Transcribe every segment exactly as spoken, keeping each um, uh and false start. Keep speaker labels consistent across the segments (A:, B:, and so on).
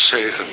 A: zegen.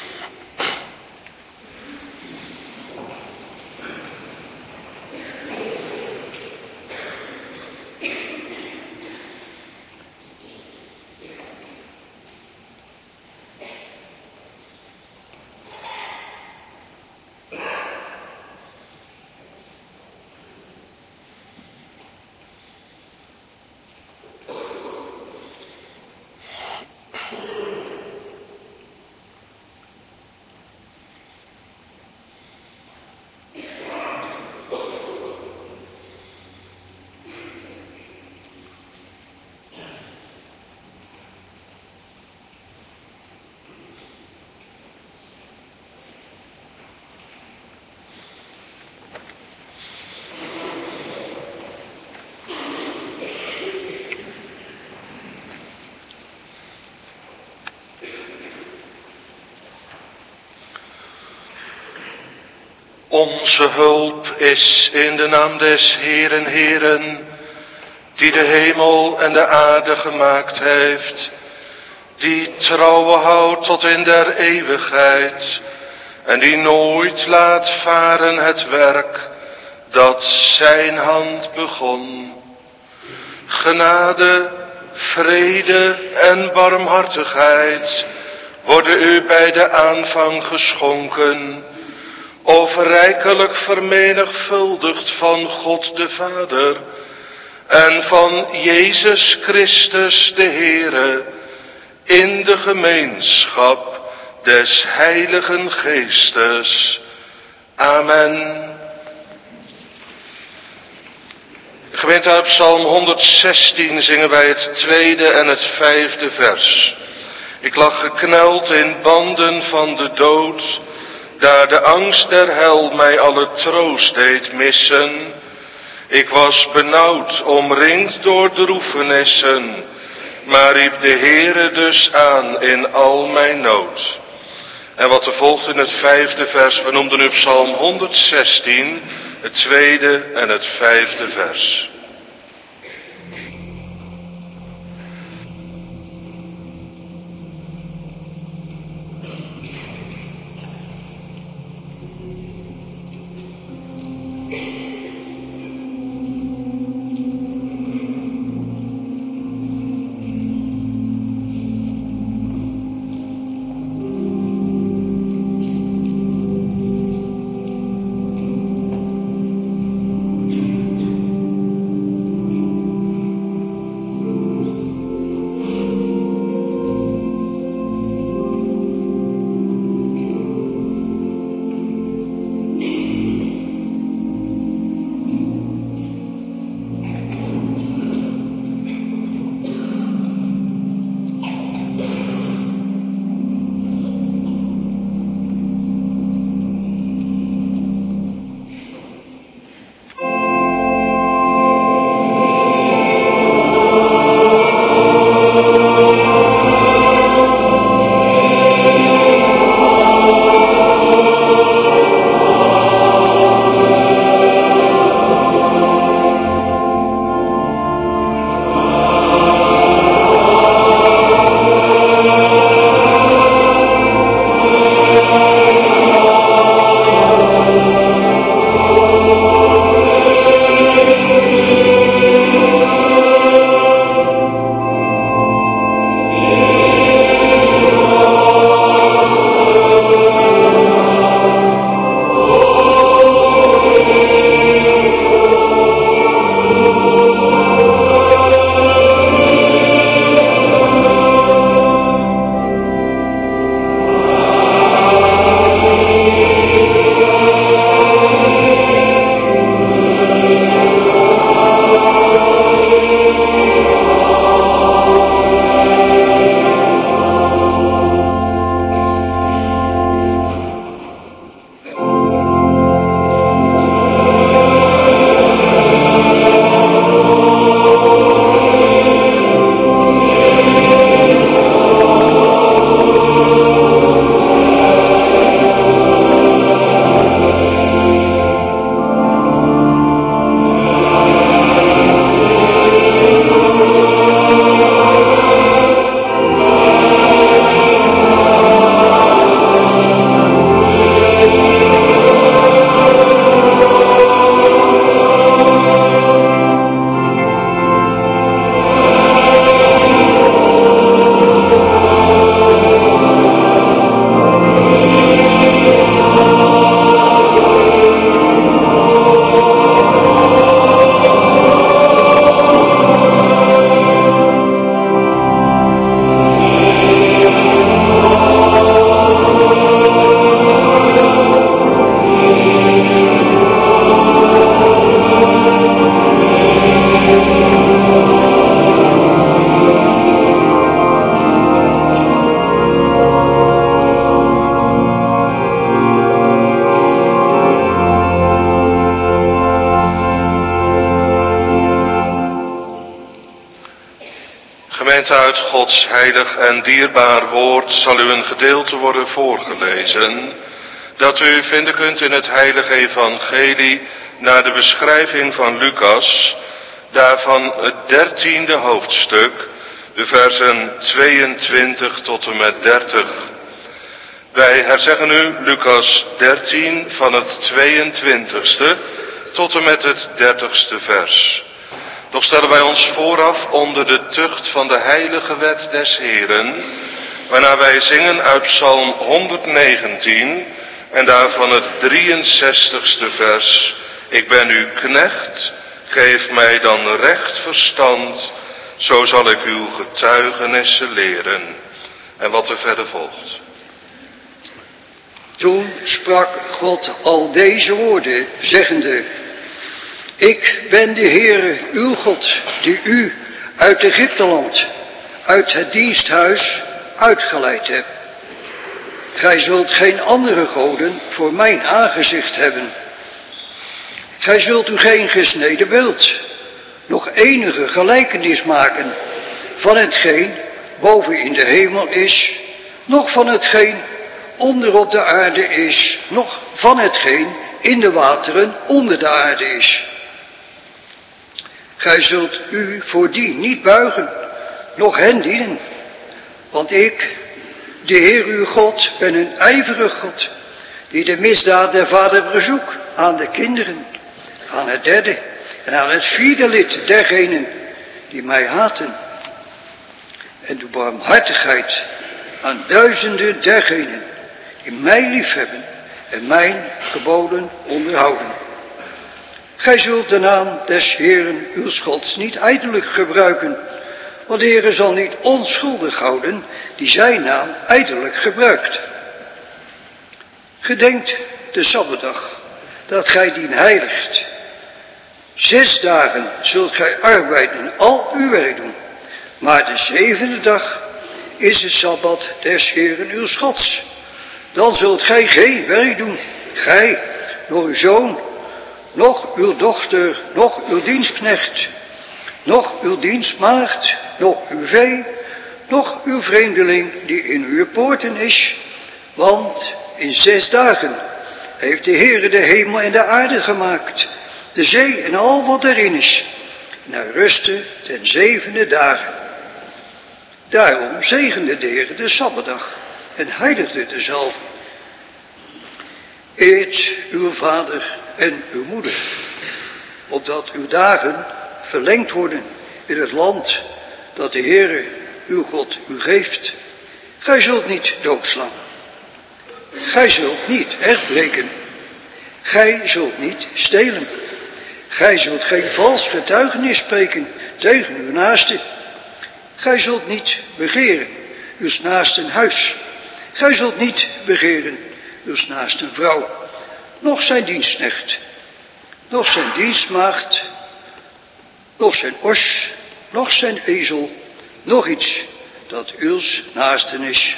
A: Onze hulp is in de naam des Heeren, Heeren, die de hemel en de aarde gemaakt heeft, die trouwe houdt tot in der eeuwigheid en die nooit laat varen het werk dat zijn hand begon. Genade, vrede en barmhartigheid worden u bij de aanvang geschonken, overrijkelijk vermenigvuldigd van God de Vader en van Jezus Christus de Heere, in de gemeenschap des Heiligen Geestes. Amen. Gemeente, uit Psalm honderdzestien zingen wij het tweede en het vijfde vers. Ik lag gekneld in banden van de dood, daar de angst der hel mij alle troost deed missen. Ik was benauwd, omringd door droefenissen, maar riep de Heere dus aan in al mijn nood. En wat er volgt in het vijfde vers, we noemden nu Psalm honderdzestien, het tweede en het vijfde vers. Gemeente, uit Gods heilig en dierbaar woord zal u een gedeelte worden voorgelezen, dat u vinden kunt in het heilige evangelie naar de beschrijving van Lucas, daarvan het dertiende hoofdstuk, de versen tweeëntwintig tot en met dertig. Wij herzeggen nu Lucas dertien van het tweeëntwintigste tot en met het dertigste vers. Nog stellen wij ons vooraf onder de tucht van de heilige wet des Heren, waarna wij zingen uit Psalm honderdnegentien en daarvan het drieënzestigste vers. Ik ben uw knecht, geef mij dan recht verstand, zo zal ik uw getuigenissen leren. En wat er verder volgt.
B: Toen sprak God al deze woorden, zeggende: Ik ben de Heere, uw God, die u uit Egypteland, uit het diensthuis, uitgeleid heb. Gij zult geen andere goden voor mijn aangezicht hebben. Gij zult u geen gesneden beeld, nog enige gelijkenis maken van hetgeen boven in de hemel is, noch van hetgeen onder op de aarde is, noch van hetgeen in de wateren onder de aarde is. Gij zult u voor die niet buigen, noch hen dienen, want ik, de Heer uw God, ben een ijverig God, die de misdaad der vader verzoekt aan de kinderen, aan het derde en aan het vierde lid dergenen die mij haten, en doe barmhartigheid aan duizenden dergenen die mij liefhebben en mijn geboden onderhouden. Gij zult de naam des Heeren uw Gods niet ijdelijk gebruiken, want de Heere zal niet onschuldig houden die zijn naam ijdelijk gebruikt. Gedenkt de Sabbatdag, dat gij dien heiligt. Zes dagen zult gij arbeiden en al uw werk doen, maar de zevende dag is de Sabbat des Heeren uw Gods. Dan zult gij geen werk doen, gij, nog uw zoon, nog uw dochter, nog uw dienstknecht, nog uw dienstmaagd, nog uw vee, nog uw vreemdeling die in uw poorten is. Want in zes dagen heeft de Heere de hemel en de aarde gemaakt, de zee en al wat erin is. En hij rustte ten zevende dagen. Daarom zegende de Heere de Sabbatdag en heiligde dezelfde. Eert uw vader en uw moeder, opdat uw dagen verlengd worden in het land dat de Heere uw God u geeft. Gij zult niet doodslaan. Gij zult niet echtbreken. Gij zult niet stelen. Gij zult geen vals getuigenis spreken tegen uw naaste. Gij zult niet begeren uw naasten huis. Gij zult niet begeren uw naasten vrouw, noch zijn dienstknecht, noch zijn dienstmaagd, noch zijn os, noch zijn ezel, nog iets dat uws naasten is.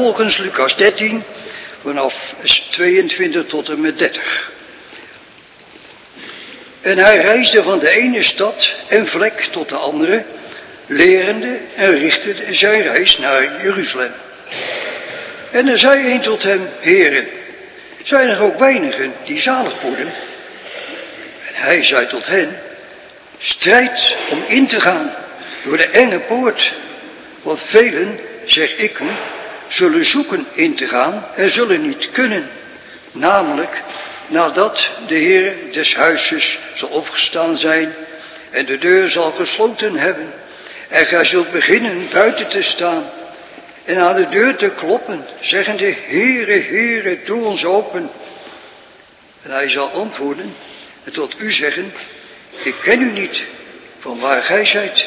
B: vervolgens Lucas dertien, vanaf tweeëntwintig tot en met dertig. En hij reisde van de ene stad en vlek tot de andere, lerende en richtte zijn reis naar Jeruzalem. En er zei een tot hem: Heere, zijn er ook weinigen die zalig worden? En hij zei tot hen: strijd om in te gaan door de enge poort, want velen, zeg ik u, zullen zoeken in te gaan en zullen niet kunnen, namelijk nadat de Heer des huizes zal opgestaan zijn en de deur zal gesloten hebben, en gij zult beginnen buiten te staan en aan de deur te kloppen, zeggende: Heere, Heere, doe ons open. En hij zal antwoorden en tot u zeggen: ik ken u niet, van waar gij zijt.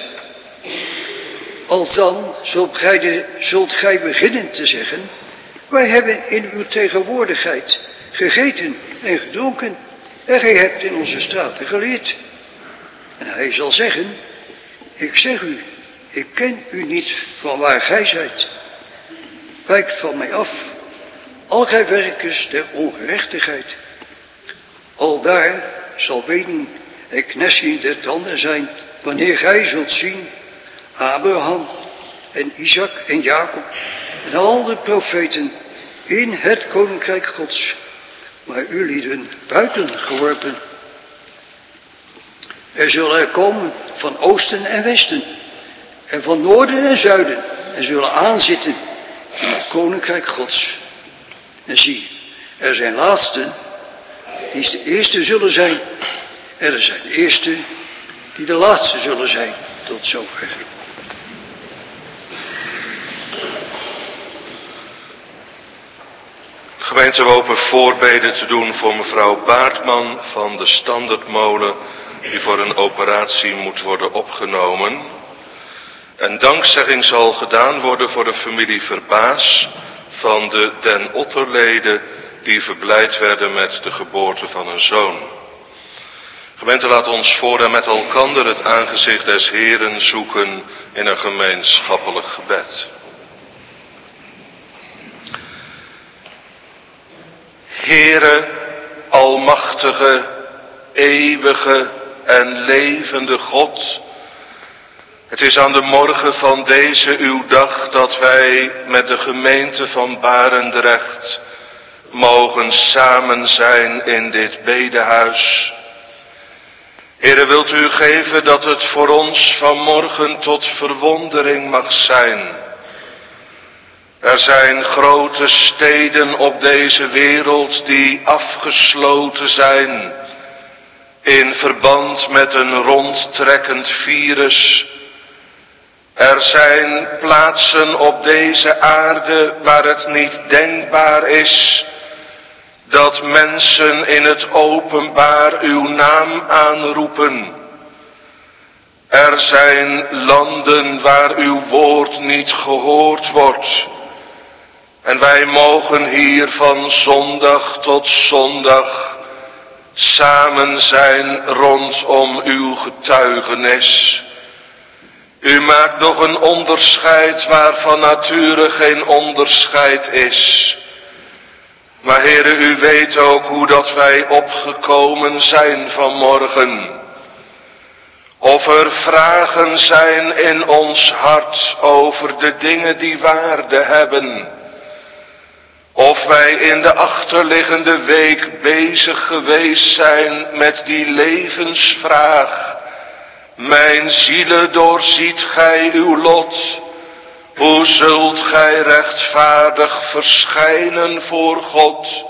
B: Alsdan zult gij, de, zult gij beginnen te zeggen: wij hebben in uw tegenwoordigheid gegeten en gedronken, en gij hebt in onze straten geleerd. En hij zal zeggen: ik zeg u, ik ken u niet, van waar gij zijt. Wijkt van mij af, al gij werkers der ongerechtigheid. Aldaar zal ween en knessing der tanden zijn, wanneer gij zult zien Abraham en Isaac en Jacob en al de profeten in het koninkrijk Gods, maar u lieden buiten geworpen. Er zullen er komen van oosten en westen en van noorden en zuiden en zullen aanzitten in het koninkrijk Gods. En zie, er zijn laatsten die de eerste zullen zijn, en er zijn de eerste die de laatste zullen zijn. Tot zover.
A: Gemeente, we hopen voorbeden te doen voor mevrouw Baartman van de Standerdmolen, die voor een operatie moet worden opgenomen. En dankzegging zal gedaan worden voor de familie Verbaas van de Den Otterleden, die verblijd werden met de geboorte van een zoon. Gemeente, laat ons voor en met elkander het aangezicht des Heeren zoeken in een gemeenschappelijk gebed. Heere, almachtige, eeuwige en levende God, het is aan de morgen van deze uw dag dat wij met de gemeente van Barendrecht mogen samen zijn in dit bedehuis. Heere, wilt u geven dat het voor ons vanmorgen tot verwondering mag zijn. Er zijn grote steden op deze wereld die afgesloten zijn in verband met een rondtrekkend virus. Er zijn plaatsen op deze aarde waar het niet denkbaar is dat mensen in het openbaar uw naam aanroepen. Er zijn landen waar uw woord niet gehoord wordt. En wij mogen hier van zondag tot zondag samen zijn rondom uw getuigenis. U maakt nog een onderscheid waar van nature geen onderscheid is. Maar Heere, u weet ook hoe dat wij opgekomen zijn vanmorgen. Of er vragen zijn in ons hart over de dingen die waarde hebben. Of wij in de achterliggende week bezig geweest zijn met die levensvraag. Mijn zielen, doorziet gij uw lot. Hoe zult gij rechtvaardig verschijnen voor God?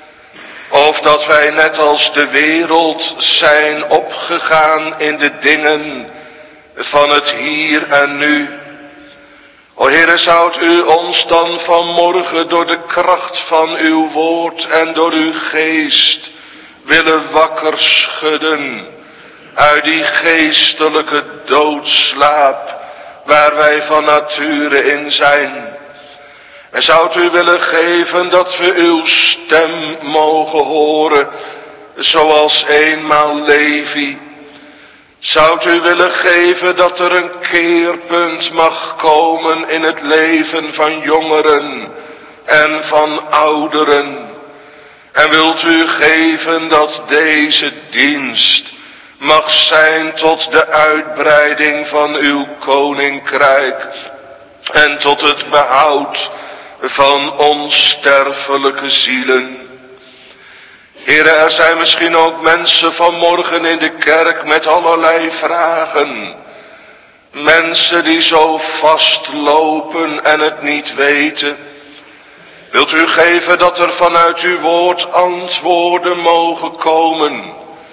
A: Of dat wij net als de wereld zijn opgegaan in de dingen van het hier en nu. O Heere, zoudt u ons dan vanmorgen door de kracht van uw woord en door uw geest willen wakker schudden uit die geestelijke doodslaap waar wij van nature in zijn. En zoudt u willen geven dat we uw stem mogen horen, zoals eenmaal Levi. Zoudt u willen geven dat er een keerpunt mag komen in het leven van jongeren, en van ouderen. En wilt u geven dat deze dienst mag zijn tot de uitbreiding van uw koninkrijk en tot het behoud van onsterfelijke zielen. Heere, er zijn misschien ook mensen vanmorgen in de kerk met allerlei vragen. Mensen die zo vastlopen en het niet weten. Wilt u geven dat er vanuit uw woord antwoorden mogen komen?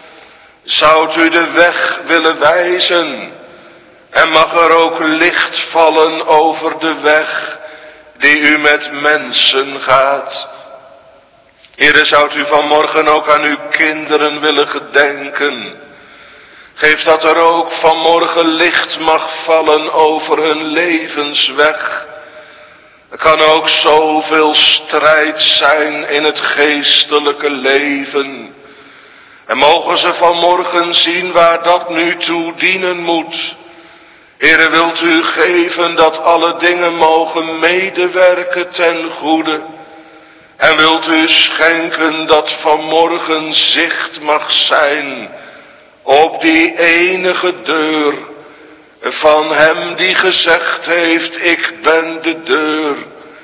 A: Zoudt u de weg willen wijzen? En mag er ook licht vallen over de weg die u met mensen gaat? Heere, zoudt u vanmorgen ook aan uw kinderen willen gedenken? Geef dat er ook vanmorgen licht mag vallen over hun levensweg. Er kan ook zoveel strijd zijn in het geestelijke leven. En mogen ze vanmorgen zien waar dat nu toe dienen moet. Heere, wilt u geven dat alle dingen mogen medewerken ten goede. En wilt u schenken dat vanmorgen zicht mag zijn op die enige deur van hem die gezegd heeft, ik ben de deur.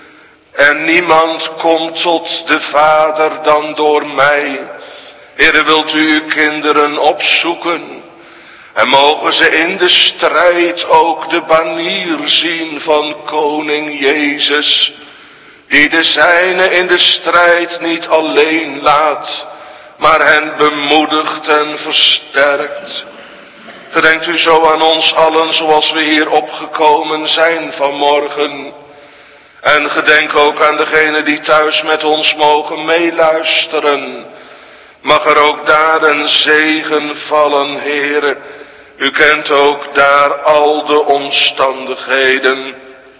A: En niemand komt tot de Vader dan door mij. Heere, wilt u uw kinderen opzoeken. En mogen ze in de strijd ook de banier zien van koning Jezus. Die de zijnen in de strijd niet alleen laat, maar hen bemoedigt en versterkt. Gedenkt u zo aan ons allen zoals we hier opgekomen zijn vanmorgen. En gedenk ook aan degenen die thuis met ons mogen meeluisteren. Mag er ook daar een zegen vallen, Heere. U kent ook daar al de omstandigheden.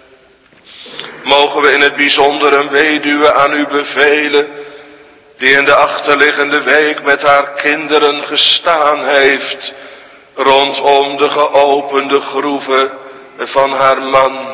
A: Mogen we in het bijzonder een weduwe aan u bevelen, die in de achterliggende week met haar kinderen gestaan heeft, rondom de geopende groeven van haar man.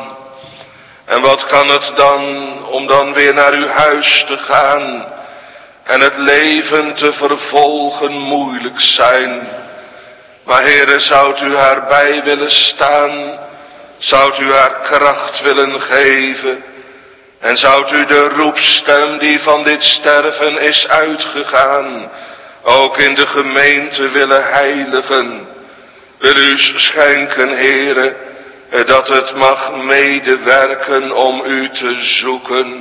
A: En wat kan het dan, om dan weer naar uw huis te gaan en het leven te vervolgen moeilijk zijn. Maar Heere, zoudt u haar bij willen staan, zoudt u haar kracht willen geven en zoudt u de roepstem die van dit sterven is uitgegaan, ook in de gemeente willen heiligen. Wil u schenken, Heere, dat het mag medewerken om u te zoeken.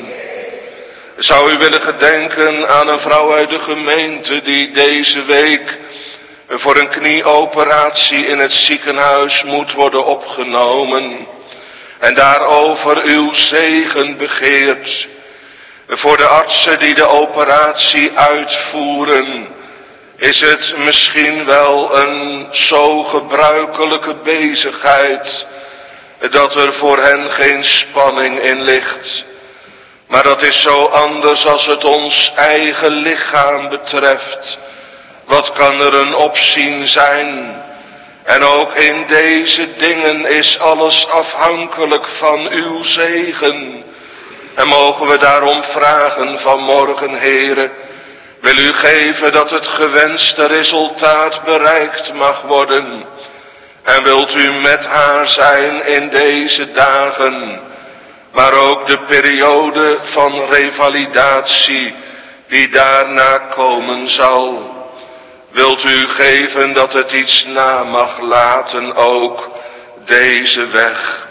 A: Zou u willen gedenken aan een vrouw uit de gemeente die deze week voor een knieoperatie in het ziekenhuis moet worden opgenomen en daarover uw zegen begeert. Voor de artsen die de operatie uitvoeren is het misschien wel een zo gebruikelijke bezigheid dat er voor hen geen spanning in ligt. Maar dat is zo anders als het ons eigen lichaam betreft. Wat kan er een opzien zijn? En ook in deze dingen is alles afhankelijk van uw zegen. En mogen we daarom vragen vanmorgen, Heere, wil u geven dat het gewenste resultaat bereikt mag worden. En wilt u met haar zijn in deze dagen, maar ook de periode van revalidatie die daarna komen zal. Wilt u geven dat het iets na mag laten ook deze weg.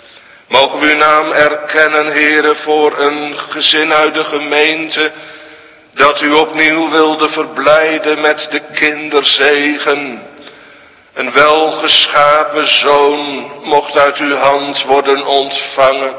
A: Mogen we uw naam erkennen, Heere, voor een gezin uit de gemeente dat u opnieuw wilde verblijden met de kinderzegen. Een welgeschapen zoon mocht uit uw hand worden ontvangen.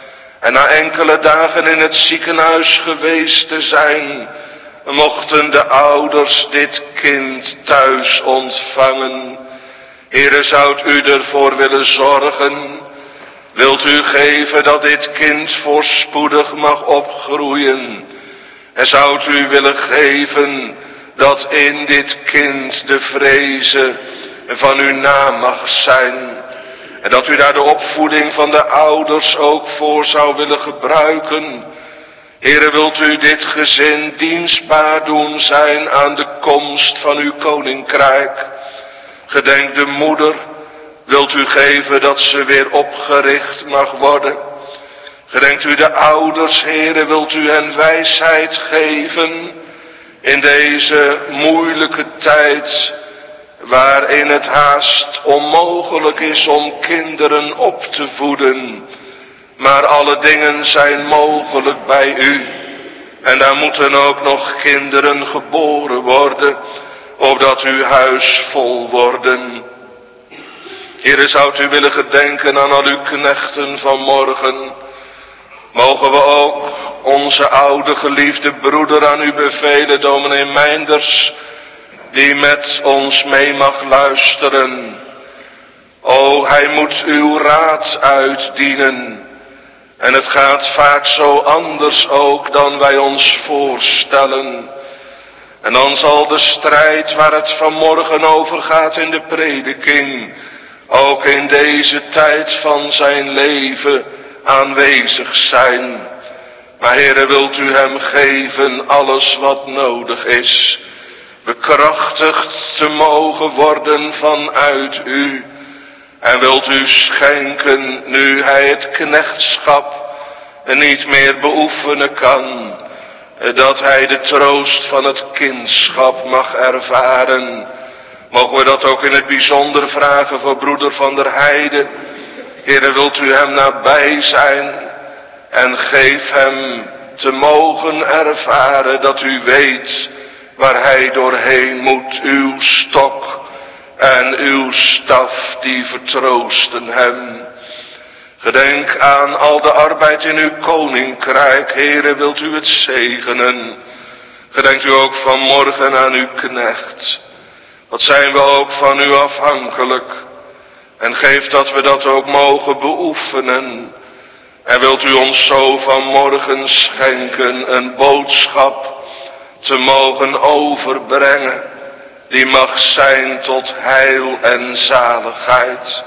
A: En na enkele dagen in het ziekenhuis geweest te zijn, mochten de ouders dit kind thuis ontvangen. Heere, zoudt u ervoor willen zorgen? Wilt u geven dat dit kind voorspoedig mag opgroeien? En zoudt u willen geven dat in dit kind de vreze van uw naam mag zijn? En dat u daar de opvoeding van de ouders ook voor zou willen gebruiken. Heere, wilt u dit gezin dienstbaar doen zijn aan de komst van uw koninkrijk. Gedenk de moeder, wilt u geven dat ze weer opgericht mag worden. Gedenkt u de ouders, Heere, wilt u hen wijsheid geven in deze moeilijke tijd, waarin het haast onmogelijk is om kinderen op te voeden. Maar alle dingen zijn mogelijk bij u. En daar moeten ook nog kinderen geboren worden, opdat uw huis vol worden. Heere, zou u willen gedenken aan al uw knechten van morgen. Mogen we ook onze oude geliefde broeder aan u bevelen, dominee Meinders, die met ons mee mag luisteren. O, hij moet uw raad uitdienen. En het gaat vaak zo anders ook dan wij ons voorstellen. En dan zal de strijd waar het vanmorgen over gaat in de prediking ook in deze tijd van zijn leven aanwezig zijn. Maar Heere, wilt u hem geven alles wat nodig is, bekrachtigd te mogen worden vanuit u. En wilt u schenken, nu hij het knechtschap niet meer beoefenen kan, dat hij de troost van het kindschap mag ervaren. Mogen we dat ook in het bijzonder vragen voor broeder Van der Heijden. Heere, wilt u hem nabij zijn en geef hem te mogen ervaren dat u weet waar hij doorheen moet. Uw stok en uw staf, die vertroosten hem. Gedenk aan al de arbeid in uw koninkrijk. Heere, wilt u het zegenen. Gedenkt u ook vanmorgen aan uw knecht. Wat zijn we ook van u afhankelijk. En geef dat we dat ook mogen beoefenen. En wilt u ons zo vanmorgen schenken een boodschap te mogen overbrengen, die mag zijn tot heil en zaligheid.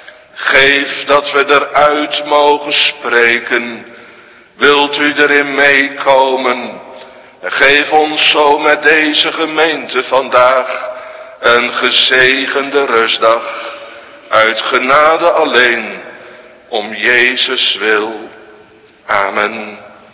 A: Geef dat we eruit mogen spreken. Wilt u erin meekomen? En geef ons zo met deze gemeente vandaag een gezegende rustdag. Uit genade alleen, om Jezus wil. Amen.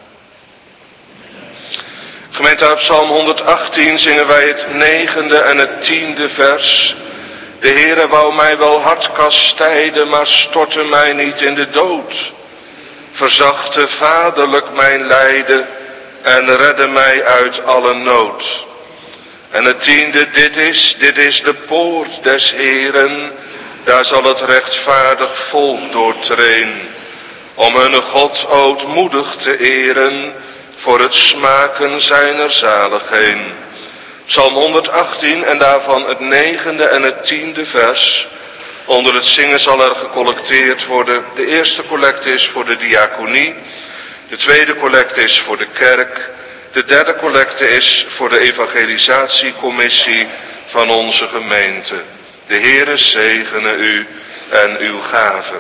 A: Gemeente, uit Psalm honderdachttien zingen wij het negende en het tiende vers. De Heere wou mij wel hard kastijden, maar stortte mij niet in de dood. Verzachte vaderlijk mijn lijden en redde mij uit alle nood. En het tiende, dit is, dit is de poort des Heeren, daar zal het rechtvaardig volk doortreen, om hun God ootmoedig te eren, voor het smaken zijner zaligheid. Psalm honderdachttien en daarvan het negende en het tiende vers. Onder het zingen zal er gecollecteerd worden. De eerste collecte is voor de diaconie. De tweede collecte is voor de kerk. De derde collecte is voor de evangelisatiecommissie van onze gemeente. De Heere zegene u en uw gave.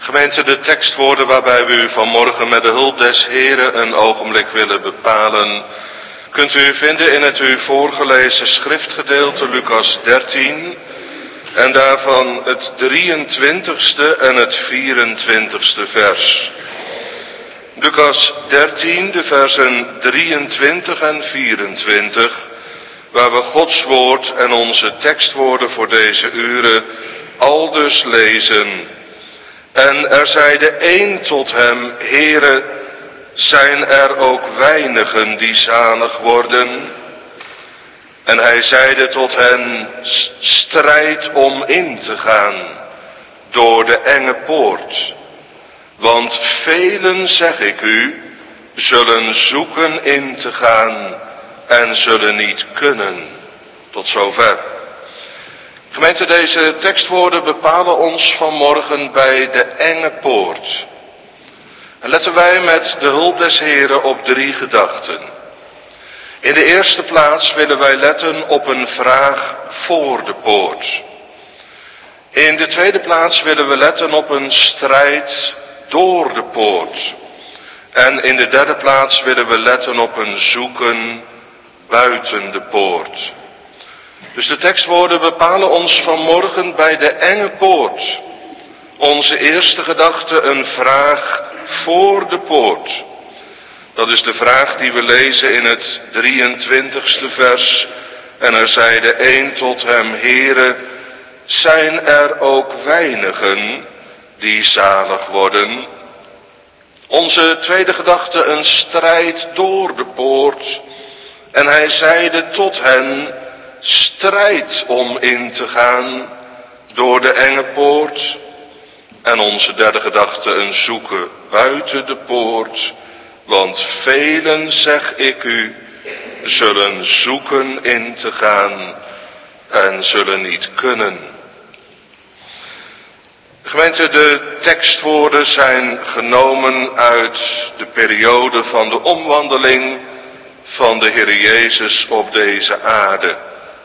A: Gemeente, de tekstwoorden waarbij we u vanmorgen met de hulp des Heren een ogenblik willen bepalen, kunt u vinden in het u voorgelezen schriftgedeelte Lucas dertien en daarvan het drieëntwintigste en het vierentwintigste vers. Lucas dertien, de versen drieëntwintig en vierentwintig, waar we Gods woord en onze tekstwoorden voor deze uren aldus lezen. En er zeide één tot hem: Heere, zijn er ook weinigen die zalig worden? En hij zeide tot hen: strijd om in te gaan door de enge poort. Want velen, zeg ik u, zullen zoeken in te gaan en zullen niet kunnen. Tot zover. Gemeente, deze tekstwoorden bepalen ons vanmorgen bij de enge poort. En letten wij met de hulp des Heren op drie gedachten. In de eerste plaats willen wij letten op een vraag voor de poort. In de tweede plaats willen we letten op een strijd door de poort. En in de derde plaats willen we letten op een zoeken buiten de poort. Dus de tekstwoorden bepalen ons vanmorgen bij de enge poort. Onze eerste gedachte, een vraag voor de poort. Dat is de vraag die we lezen in het drieëntwintigste vers. En er zeide één tot hem: Heere, zijn er ook weinigen die zalig worden? Onze tweede gedachte, een strijd door de poort. En hij zeide tot hen: strijd om in te gaan door de enge poort. En onze derde gedachte, een zoeken buiten de poort. Want velen, zeg ik u, zullen zoeken in te gaan en zullen niet kunnen. Gemeente, de tekstwoorden zijn genomen uit de periode van de omwandeling van de Heer Jezus op deze aarde.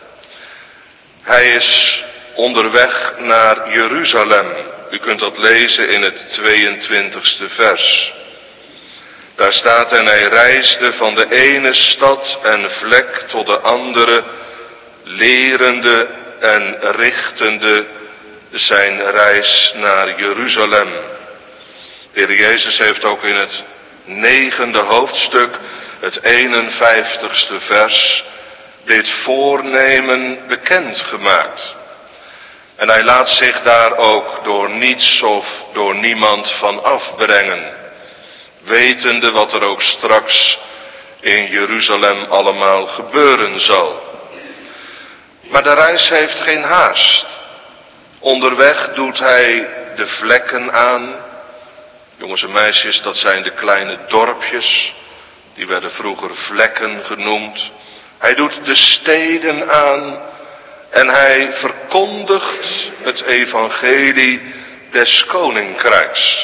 A: Hij is onderweg naar Jeruzalem. U kunt dat lezen in het tweeëntwintigste vers. Daar staat: en hij reisde van de ene stad en vlek tot de andere, lerende en richtende zijn reis naar Jeruzalem. De Heer Jezus heeft ook in het negende hoofdstuk, het eenenvijftigste vers, dit voornemen bekendgemaakt. En hij laat zich daar ook door niets of door niemand van afbrengen, wetende wat er ook straks in Jeruzalem allemaal gebeuren zal. Maar de reis heeft geen haast. Onderweg doet hij de vlekken aan. Jongens en meisjes, dat zijn de kleine dorpjes. Die werden vroeger vlekken genoemd. Hij doet de steden aan. En hij verkondigt het evangelie des koninkrijks.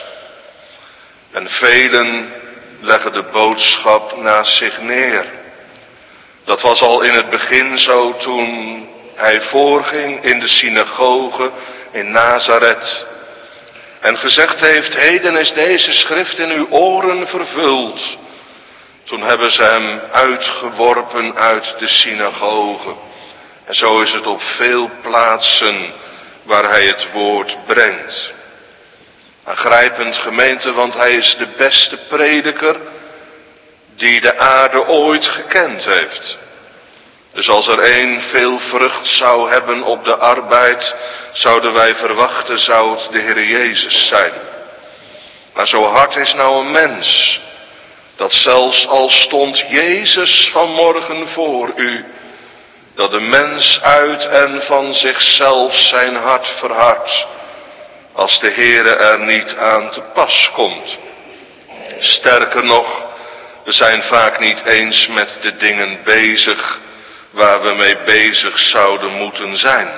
A: En velen leggen de boodschap naast zich neer. Dat was al in het begin zo toen hij voorging in de synagoge in Nazareth. En gezegd heeft: heden is deze schrift in uw oren vervuld. Toen hebben ze hem uitgeworpen uit de synagoge. En zo is het op veel plaatsen waar hij het woord brengt. Aangrijpend, gemeente, want hij is de beste prediker die de aarde ooit gekend heeft. Dus als er één veel vrucht zou hebben op de arbeid, zouden wij verwachten, zou het de Heer Jezus zijn. Maar zo hard is nou een mens, dat zelfs al stond Jezus vanmorgen voor u, dat de mens uit en van zichzelf zijn hart verhardt, als de Heere er niet aan te pas komt. Sterker nog, we zijn vaak niet eens met de dingen bezig waar we mee bezig zouden moeten zijn.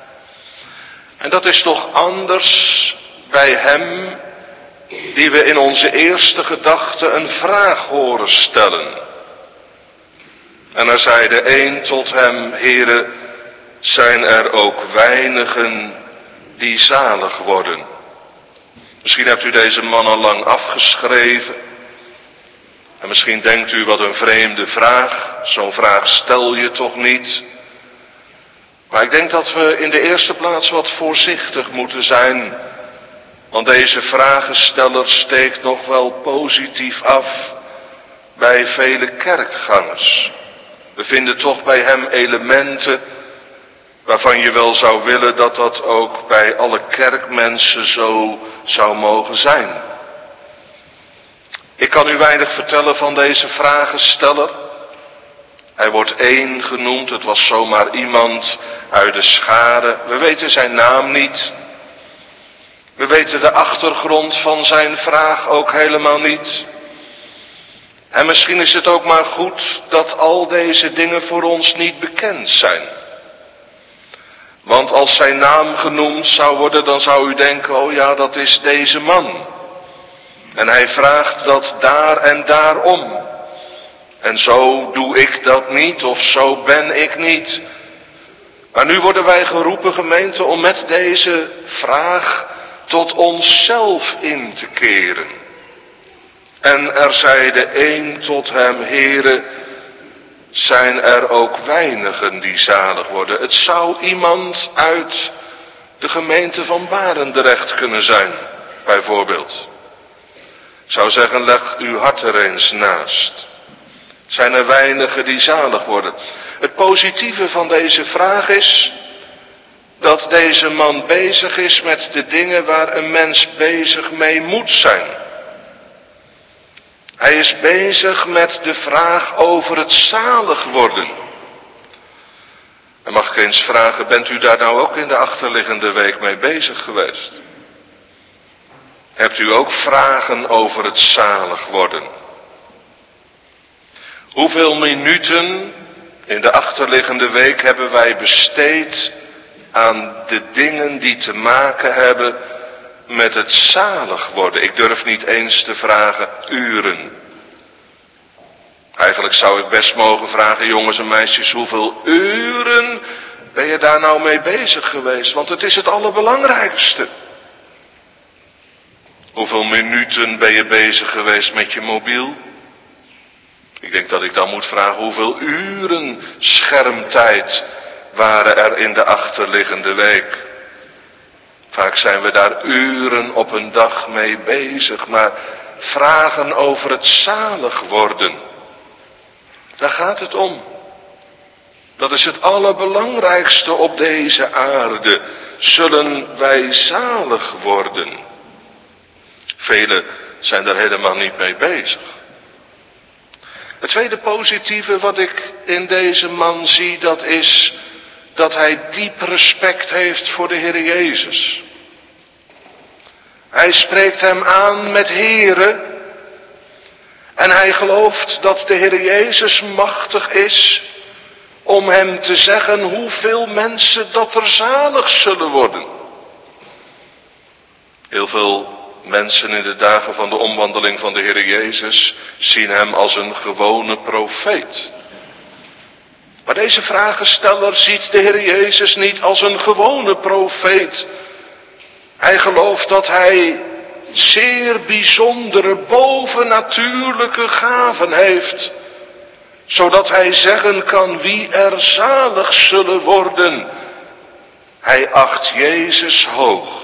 A: En dat is toch anders bij hem die we in onze eerste gedachte een vraag horen stellen. En er zeide een tot hem: Heere, zijn er ook weinigen die zalig worden? Misschien hebt u deze man al lang afgeschreven. En misschien denkt u, wat een vreemde vraag. Zo'n vraag stel je toch niet. Maar ik denk dat we in de eerste plaats wat voorzichtig moeten zijn. Want deze vragensteller steekt nog wel positief af bij vele kerkgangers. We vinden toch bij hem elementen waarvan je wel zou willen dat dat ook bij alle kerkmensen zo zou mogen zijn. Ik kan u weinig vertellen van deze vragensteller. Hij wordt één genoemd, het was zomaar iemand uit de schare. We weten zijn naam niet. We weten de achtergrond van zijn vraag ook helemaal niet. En misschien is het ook maar goed dat al deze dingen voor ons niet bekend zijn. Want als zijn naam genoemd zou worden, dan zou u denken, oh ja, dat is deze man. En hij vraagt dat daar en daarom. En zo doe ik dat niet, of zo ben ik niet. Maar nu worden wij geroepen, gemeente, om met deze vraag tot onszelf in te keren. En er zeide een tot hem, Heere, zijn er ook weinigen die zalig worden. Het zou iemand uit de gemeente van Barendrecht kunnen zijn, bijvoorbeeld. Ik zou zeggen, leg uw hart er eens naast. Zijn er weinigen die zalig worden? Het positieve van deze vraag is dat deze man bezig is met de dingen waar een mens bezig mee moet zijn. Hij is bezig met de vraag over het zalig worden. En mag ik eens vragen, bent u daar nou ook in de achterliggende week mee bezig geweest? Hebt u ook vragen over het zalig worden? Hoeveel minuten in de achterliggende week hebben wij besteed aan de dingen die te maken hebben met het zalig worden? Ik durf niet eens te vragen uren. Eigenlijk zou ik best mogen vragen, jongens en meisjes, hoeveel uren ben je daar nou mee bezig geweest? Want het is het allerbelangrijkste. Hoeveel minuten ben je bezig geweest met je mobiel? Ik denk dat ik dan moet vragen, hoeveel uren schermtijd waren er in de achterliggende week? Vaak zijn we daar uren op een dag mee bezig, maar vragen over het zalig worden, daar gaat het om. Dat is het allerbelangrijkste op deze aarde. Zullen wij zalig worden? Velen zijn daar helemaal niet mee bezig. Het tweede positieve wat ik in deze man zie, dat is dat hij diep respect heeft voor de Heer Jezus. Hij spreekt hem aan met Heere. En hij gelooft dat de Heer Jezus machtig is om hem te zeggen hoeveel mensen dat er zalig zullen worden. Heel veel mensen in de dagen van de omwandeling van de Heer Jezus zien hem als een gewone profeet. Maar deze vragensteller ziet de Heer Jezus niet als een gewone profeet. Hij gelooft dat hij zeer bijzondere bovennatuurlijke gaven heeft, zodat hij zeggen kan wie er zalig zullen worden. Hij acht Jezus hoog.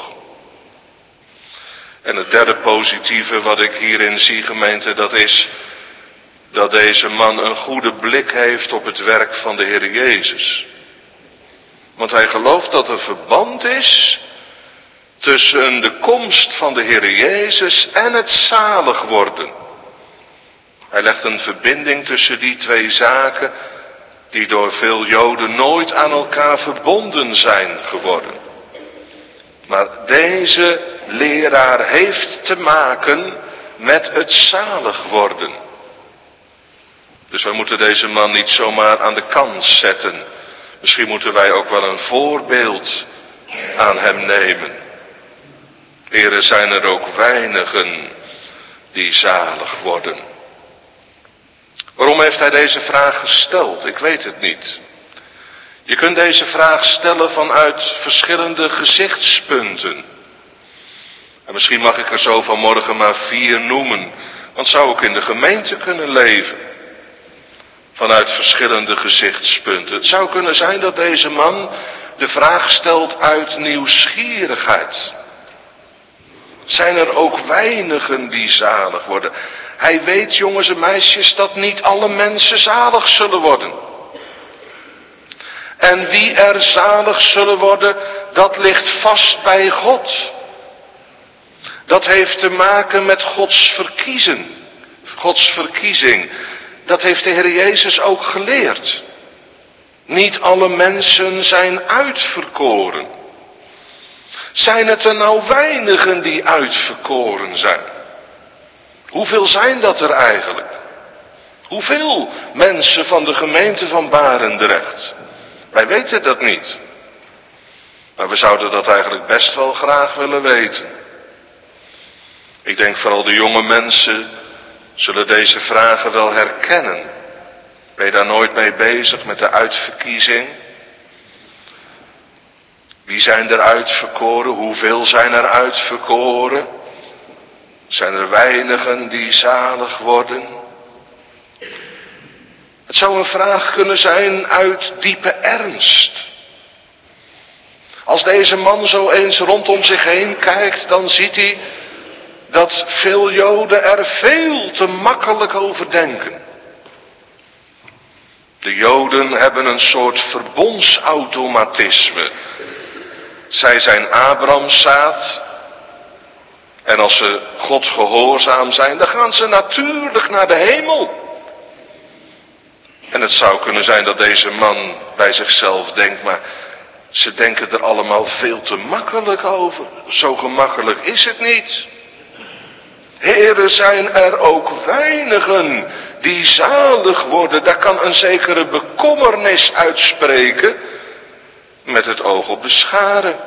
A: En het derde positieve wat ik hierin zie, gemeente, dat is dat deze man een goede blik heeft op het werk van de Heer Jezus. Want hij gelooft dat er verband is tussen de komst van de Heer Jezus en het zalig worden. Hij legt een verbinding tussen die twee zaken die door veel Joden nooit aan elkaar verbonden zijn geworden. Maar deze leraar heeft te maken met het zalig worden. Dus wij moeten deze man niet zomaar aan de kant zetten. Misschien moeten wij ook wel een voorbeeld aan hem nemen. Heren, zijn er ook weinigen die zalig worden? Waarom heeft hij deze vraag gesteld? Ik weet het niet. Je kunt deze vraag stellen vanuit verschillende gezichtspunten. En Misschien mag ik er zo vanmorgen maar vier noemen, want zou ook in de gemeente kunnen leven. Vanuit verschillende gezichtspunten. Het zou kunnen zijn dat deze man de vraag stelt uit nieuwsgierigheid. Zijn er ook weinigen die zalig worden? Hij weet, jongens en meisjes, dat niet alle mensen zalig zullen worden. En wie er zalig zullen worden, dat ligt vast bij God. Dat heeft te maken met Gods verkiezen. Gods verkiezing. Dat heeft de Heer Jezus ook geleerd. Niet alle mensen zijn uitverkoren. Zijn het er nou weinigen die uitverkoren zijn? Hoeveel zijn dat er eigenlijk? Hoeveel mensen van de gemeente van Barendrecht? Wij weten dat niet. Maar we zouden dat eigenlijk best wel graag willen weten. Ik denk vooral de jonge mensen zullen deze vragen wel herkennen. Ben je daar nooit mee bezig met de uitverkiezing? Wie zijn er uitverkoren? Hoeveel zijn er uitverkoren? Zijn er weinigen die zalig worden? Het zou een vraag kunnen zijn uit diepe ernst. Als deze man zo eens rondom zich heen kijkt, dan ziet hij dat veel Joden er veel te makkelijk over denken. De Joden hebben een soort verbondsautomatisme. Zij zijn Abrahams zaad. En als ze God gehoorzaam zijn, dan gaan ze natuurlijk naar de hemel. En het zou kunnen zijn dat deze man bij zichzelf denkt, maar ze denken er allemaal veel te makkelijk over. Zo gemakkelijk is het niet. Heren, zijn er ook weinigen die zalig worden. Daar kan een zekere bekommernis uitspreken met het oog op de scharen.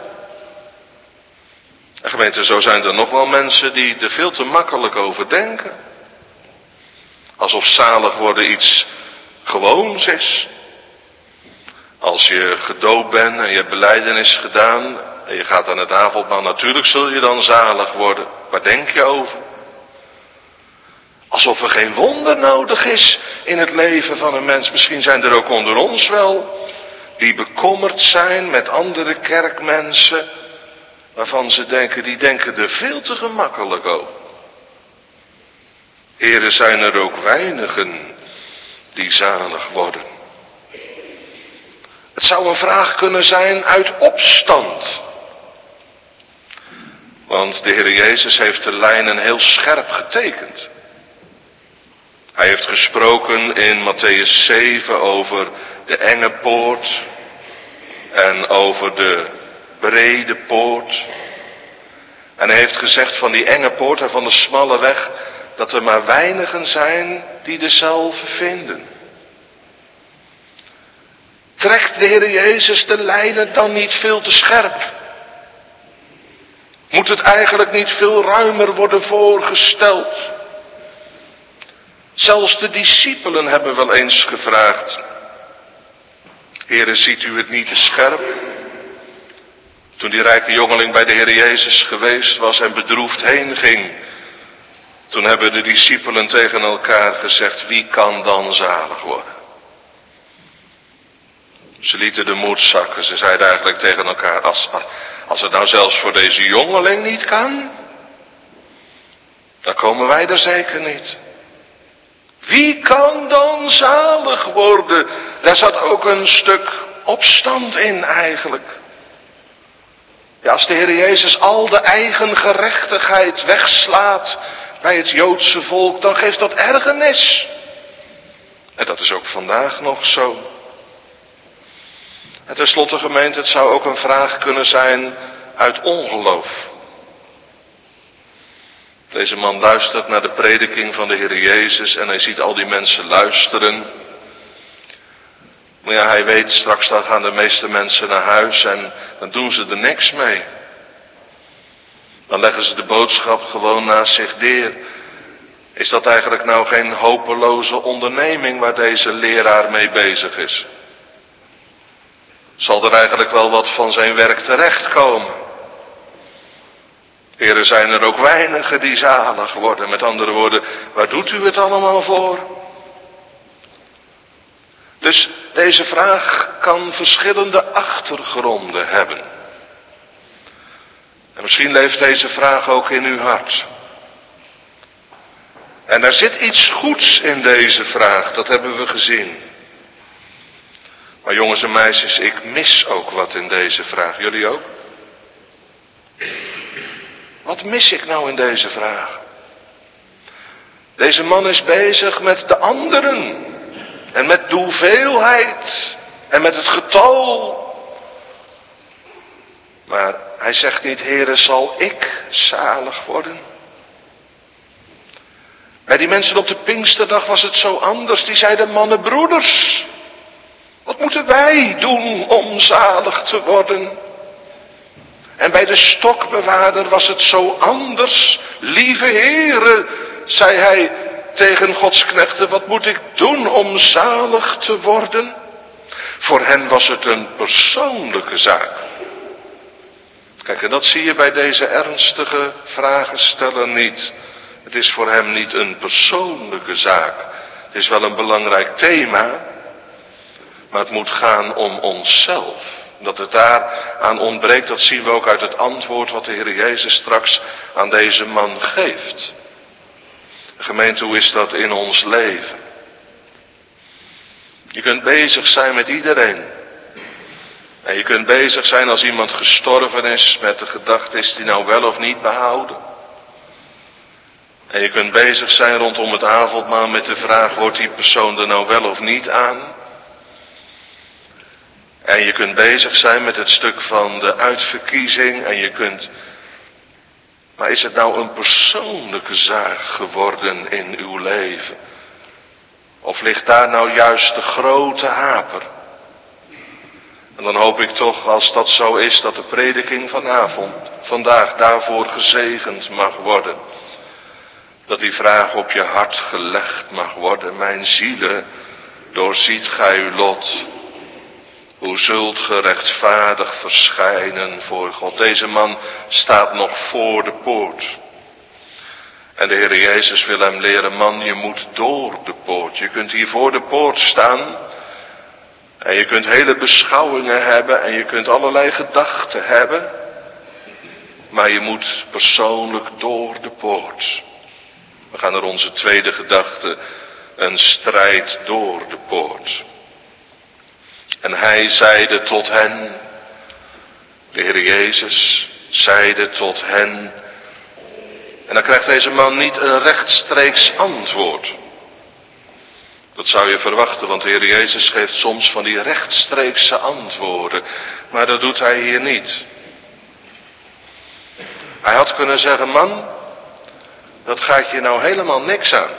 A: En gemeente, zo zijn er nog wel mensen die er veel te makkelijk over denken. Alsof zalig worden iets gewoons is. Als je gedoopt bent en je hebt belijdenis gedaan en je gaat aan het avondmaal, natuurlijk zul je dan zalig worden. Waar denk je over? Alsof er geen wonder nodig is in het leven van een mens. Misschien zijn er ook onder ons wel die bekommerd zijn met andere kerkmensen, waarvan ze denken, die denken er veel te gemakkelijk over. Heren, zijn er ook weinigen die zalig worden? Het zou een vraag kunnen zijn uit opstand. Want de Heer Jezus heeft de lijnen heel scherp getekend. Hij heeft gesproken in Mattheüs zeven over de enge poort en over de brede poort. En hij heeft gezegd van die enge poort en van de smalle weg, dat er maar weinigen zijn die dezelfde vinden. Trekt de Heer Jezus de lijnen dan niet veel te scherp? Moet het eigenlijk niet veel ruimer worden voorgesteld? Zelfs de discipelen hebben wel eens gevraagd: Heere, ziet u het niet te scherp? Toen die rijke jongeling bij de Heer Jezus geweest was en bedroefd heen ging, toen hebben de discipelen tegen elkaar gezegd: wie kan dan zalig worden? Ze lieten de moed zakken. Ze zeiden eigenlijk tegen elkaar: als, als het nou zelfs voor deze jongeling niet kan, dan komen wij er zeker niet. Wie kan dan zalig worden? Daar zat ook een stuk opstand in eigenlijk. Ja, als de Heer Jezus al de eigen gerechtigheid wegslaat bij het Joodse volk, dan geeft dat ergernis. En dat is ook vandaag nog zo. En tenslotte, gemeente, het zou ook een vraag kunnen zijn uit ongeloof. Deze man luistert naar de prediking van de Heer Jezus en hij ziet al die mensen luisteren. Maar ja, hij weet, straks dan gaan de meeste mensen naar huis en dan doen ze er niks mee. Dan leggen ze de boodschap gewoon naast zich neer. Is dat eigenlijk nou geen hopeloze onderneming waar deze leraar mee bezig is? Zal er eigenlijk wel wat van zijn werk terechtkomen? Heren, zijn er ook weinigen die zalig worden? Met andere woorden, waar doet u het allemaal voor? Dus deze vraag kan verschillende achtergronden hebben. En misschien leeft deze vraag ook in uw hart. En er zit iets goeds in deze vraag, dat hebben we gezien. Maar jongens en meisjes, ik mis ook wat in deze vraag. Jullie ook? Wat mis ik nou in deze vraag? Deze man is bezig met de anderen. En met de hoeveelheid. En met het getal. Maar hij zegt niet, Heere, zal ik zalig worden? Bij die mensen op de Pinksterdag was het zo anders. Die zeiden, mannen, broeders, wat moeten wij doen om zalig te worden? En bij de stokbewaarder was het zo anders. Lieve Heere, zei hij tegen Gods knechten, wat moet ik doen om zalig te worden? Voor hen was het een persoonlijke zaak. Kijk, en dat zie je bij deze ernstige vragensteller niet. Het is voor hem niet een persoonlijke zaak. Het is wel een belangrijk thema, maar het moet gaan om onszelf. Dat het daar aan ontbreekt, dat zien we ook uit het antwoord wat de Heer Jezus straks aan deze man geeft. Gemeente, hoe is dat in ons leven? Je kunt bezig zijn met iedereen. En je kunt bezig zijn als iemand gestorven is met de gedachte, is die nou wel of niet behouden? En je kunt bezig zijn rondom het avondmaal met de vraag, hoort die persoon er nou wel of niet aan? En je kunt bezig zijn met het stuk van de uitverkiezing en je kunt... Maar is het nou een persoonlijke zaak geworden in uw leven? Of ligt daar nou juist de grote haper? En dan hoop ik toch, als dat zo is, dat de prediking vanavond, vandaag daarvoor gezegend mag worden. Dat die vraag op je hart gelegd mag worden. Mijn zielen, doorziet gij uw lot. Hoe zult ge rechtvaardig verschijnen voor God? Deze man staat nog voor de poort. En de Heer Jezus wil hem leren, man, je moet door de poort. Je kunt hier voor de poort staan. En je kunt hele beschouwingen hebben. En je kunt allerlei gedachten hebben. Maar je moet persoonlijk door de poort. We gaan naar onze tweede gedachte. Een strijd door de poort. En hij zeide tot hen, de Heer Jezus zeide tot hen. En dan krijgt deze man niet een rechtstreeks antwoord. Dat zou je verwachten, want de Heer Jezus geeft soms van die rechtstreekse antwoorden. Maar dat doet hij hier niet. Hij had kunnen zeggen, man, dat gaat je nou helemaal niks aan.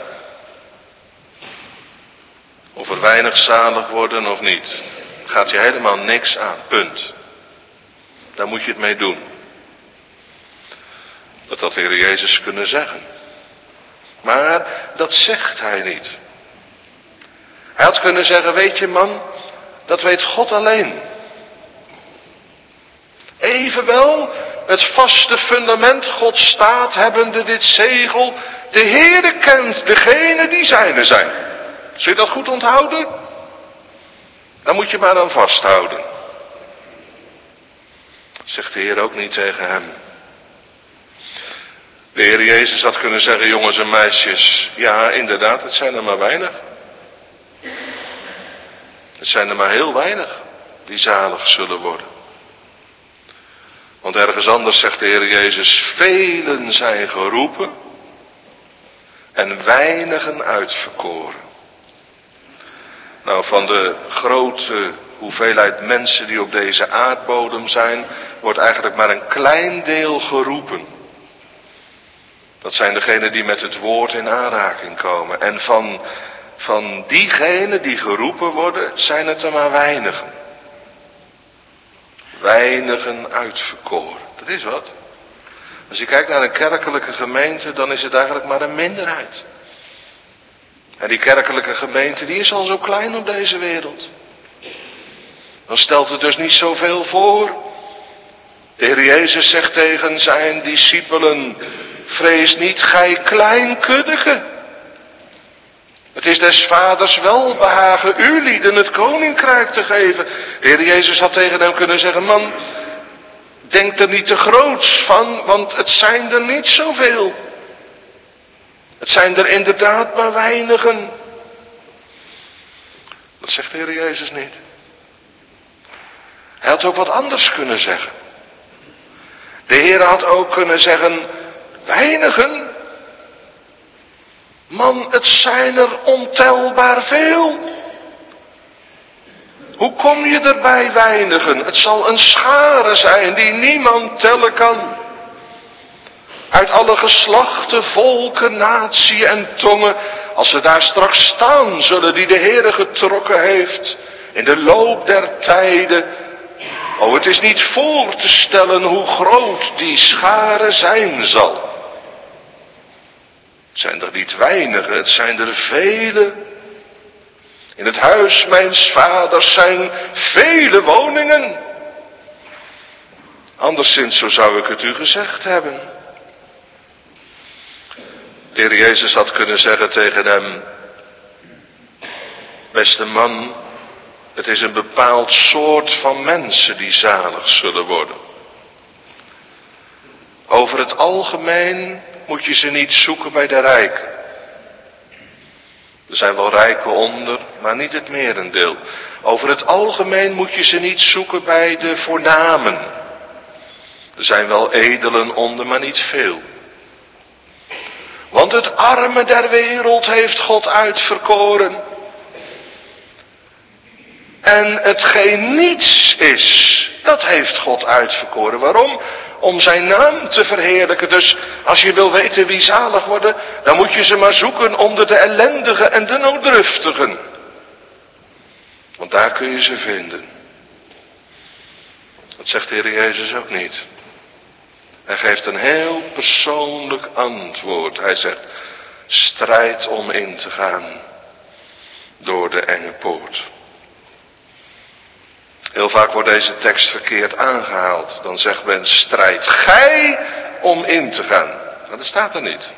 A: Of er weinig zalig worden of niet. Gaat je helemaal niks aan, punt. Daar moet je het mee doen. Dat had de Heer Jezus kunnen zeggen. Maar dat zegt hij niet. Hij had kunnen zeggen, weet je man, dat weet God alleen. Evenwel, het vaste fundament God staat, hebbende dit zegel, de Heere kent degene die zijne zijn. Zul je dat goed onthouden? Dan moet je maar aan vasthouden. Zegt de Heer ook niet tegen hem. De Heer Jezus had kunnen zeggen, jongens en meisjes, ja inderdaad, het zijn er maar weinig. Het zijn er maar heel weinig die zalig zullen worden. Want ergens anders zegt de Heer Jezus, velen zijn geroepen en weinigen uitverkoren. Nou, van de grote hoeveelheid mensen die op deze aardbodem zijn, wordt eigenlijk maar een klein deel geroepen. Dat zijn degenen die met het woord in aanraking komen. En van, van diegenen die geroepen worden, zijn het er maar weinigen. Weinigen uitverkoren. Dat is wat. Als je kijkt naar een kerkelijke gemeente, dan is het eigenlijk maar een minderheid. En die kerkelijke gemeente, die is al zo klein op deze wereld. Dan stelt het dus niet zoveel voor. De Heer Jezus zegt tegen zijn discipelen, vrees niet, gij klein kuddeke. Het is des vaders welbehagen u lieden het koninkrijk te geven. De Heer Jezus had tegen hem kunnen zeggen, man, denk er niet te groots van, want het zijn er niet zoveel. Het zijn er inderdaad maar weinigen. Dat zegt de Heer Jezus niet. Hij had ook wat anders kunnen zeggen. De Heer had ook kunnen zeggen, weinigen. Man, het zijn er ontelbaar veel. Hoe kom je er bij weinigen? Het zal een schare zijn die niemand tellen kan. Uit alle geslachten, volken, natie en tongen, als ze daar straks staan zullen die de Heere getrokken heeft in de loop der tijden. Oh, het is niet voor te stellen hoe groot die schare zijn zal. Het zijn er niet weinigen, het zijn er vele. In het huis mijns vaders zijn vele woningen. Anderszins, zo zou ik het u gezegd hebben. De Heer Jezus had kunnen zeggen tegen hem, beste man, het is een bepaald soort van mensen die zalig zullen worden. Over het algemeen moet je ze niet zoeken bij de rijken. Er zijn wel rijken onder, maar niet het merendeel. Over het algemeen moet je ze niet zoeken bij de voornamen. Er zijn wel edelen onder, maar niet veel. Want het arme der wereld heeft God uitverkoren. En hetgeen niets is, dat heeft God uitverkoren. Waarom? Om zijn naam te verheerlijken. Dus als je wil weten wie zalig worden, dan moet je ze maar zoeken onder de ellendigen en de nooddruftigen. Want daar kun je ze vinden. Dat zegt de Heer Jezus ook niet. Hij geeft een heel persoonlijk antwoord. Hij zegt, strijd om in te gaan door de enge poort. Heel vaak wordt deze tekst verkeerd aangehaald. Dan zegt men, strijd gij om in te gaan. Maar dat staat er niet.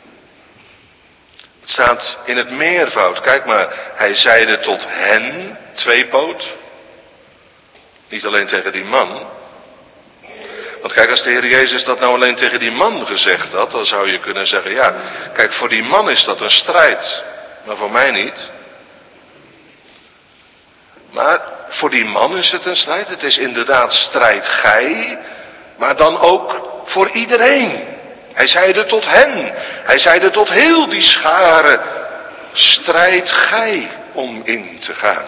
A: Het staat in het meervoud. Kijk maar, hij zeide tot hen, tweepoot. Niet alleen tegen die man. Want kijk, als de Heer Jezus dat nou alleen tegen die man gezegd had, dan zou je kunnen zeggen, ja, kijk, voor die man is dat een strijd. Maar voor mij niet. Maar voor die man is het een strijd. Het is inderdaad strijd gij, maar dan ook voor iedereen. Hij zeide tot hen, hij zeide tot heel die schare, strijd gij om in te gaan.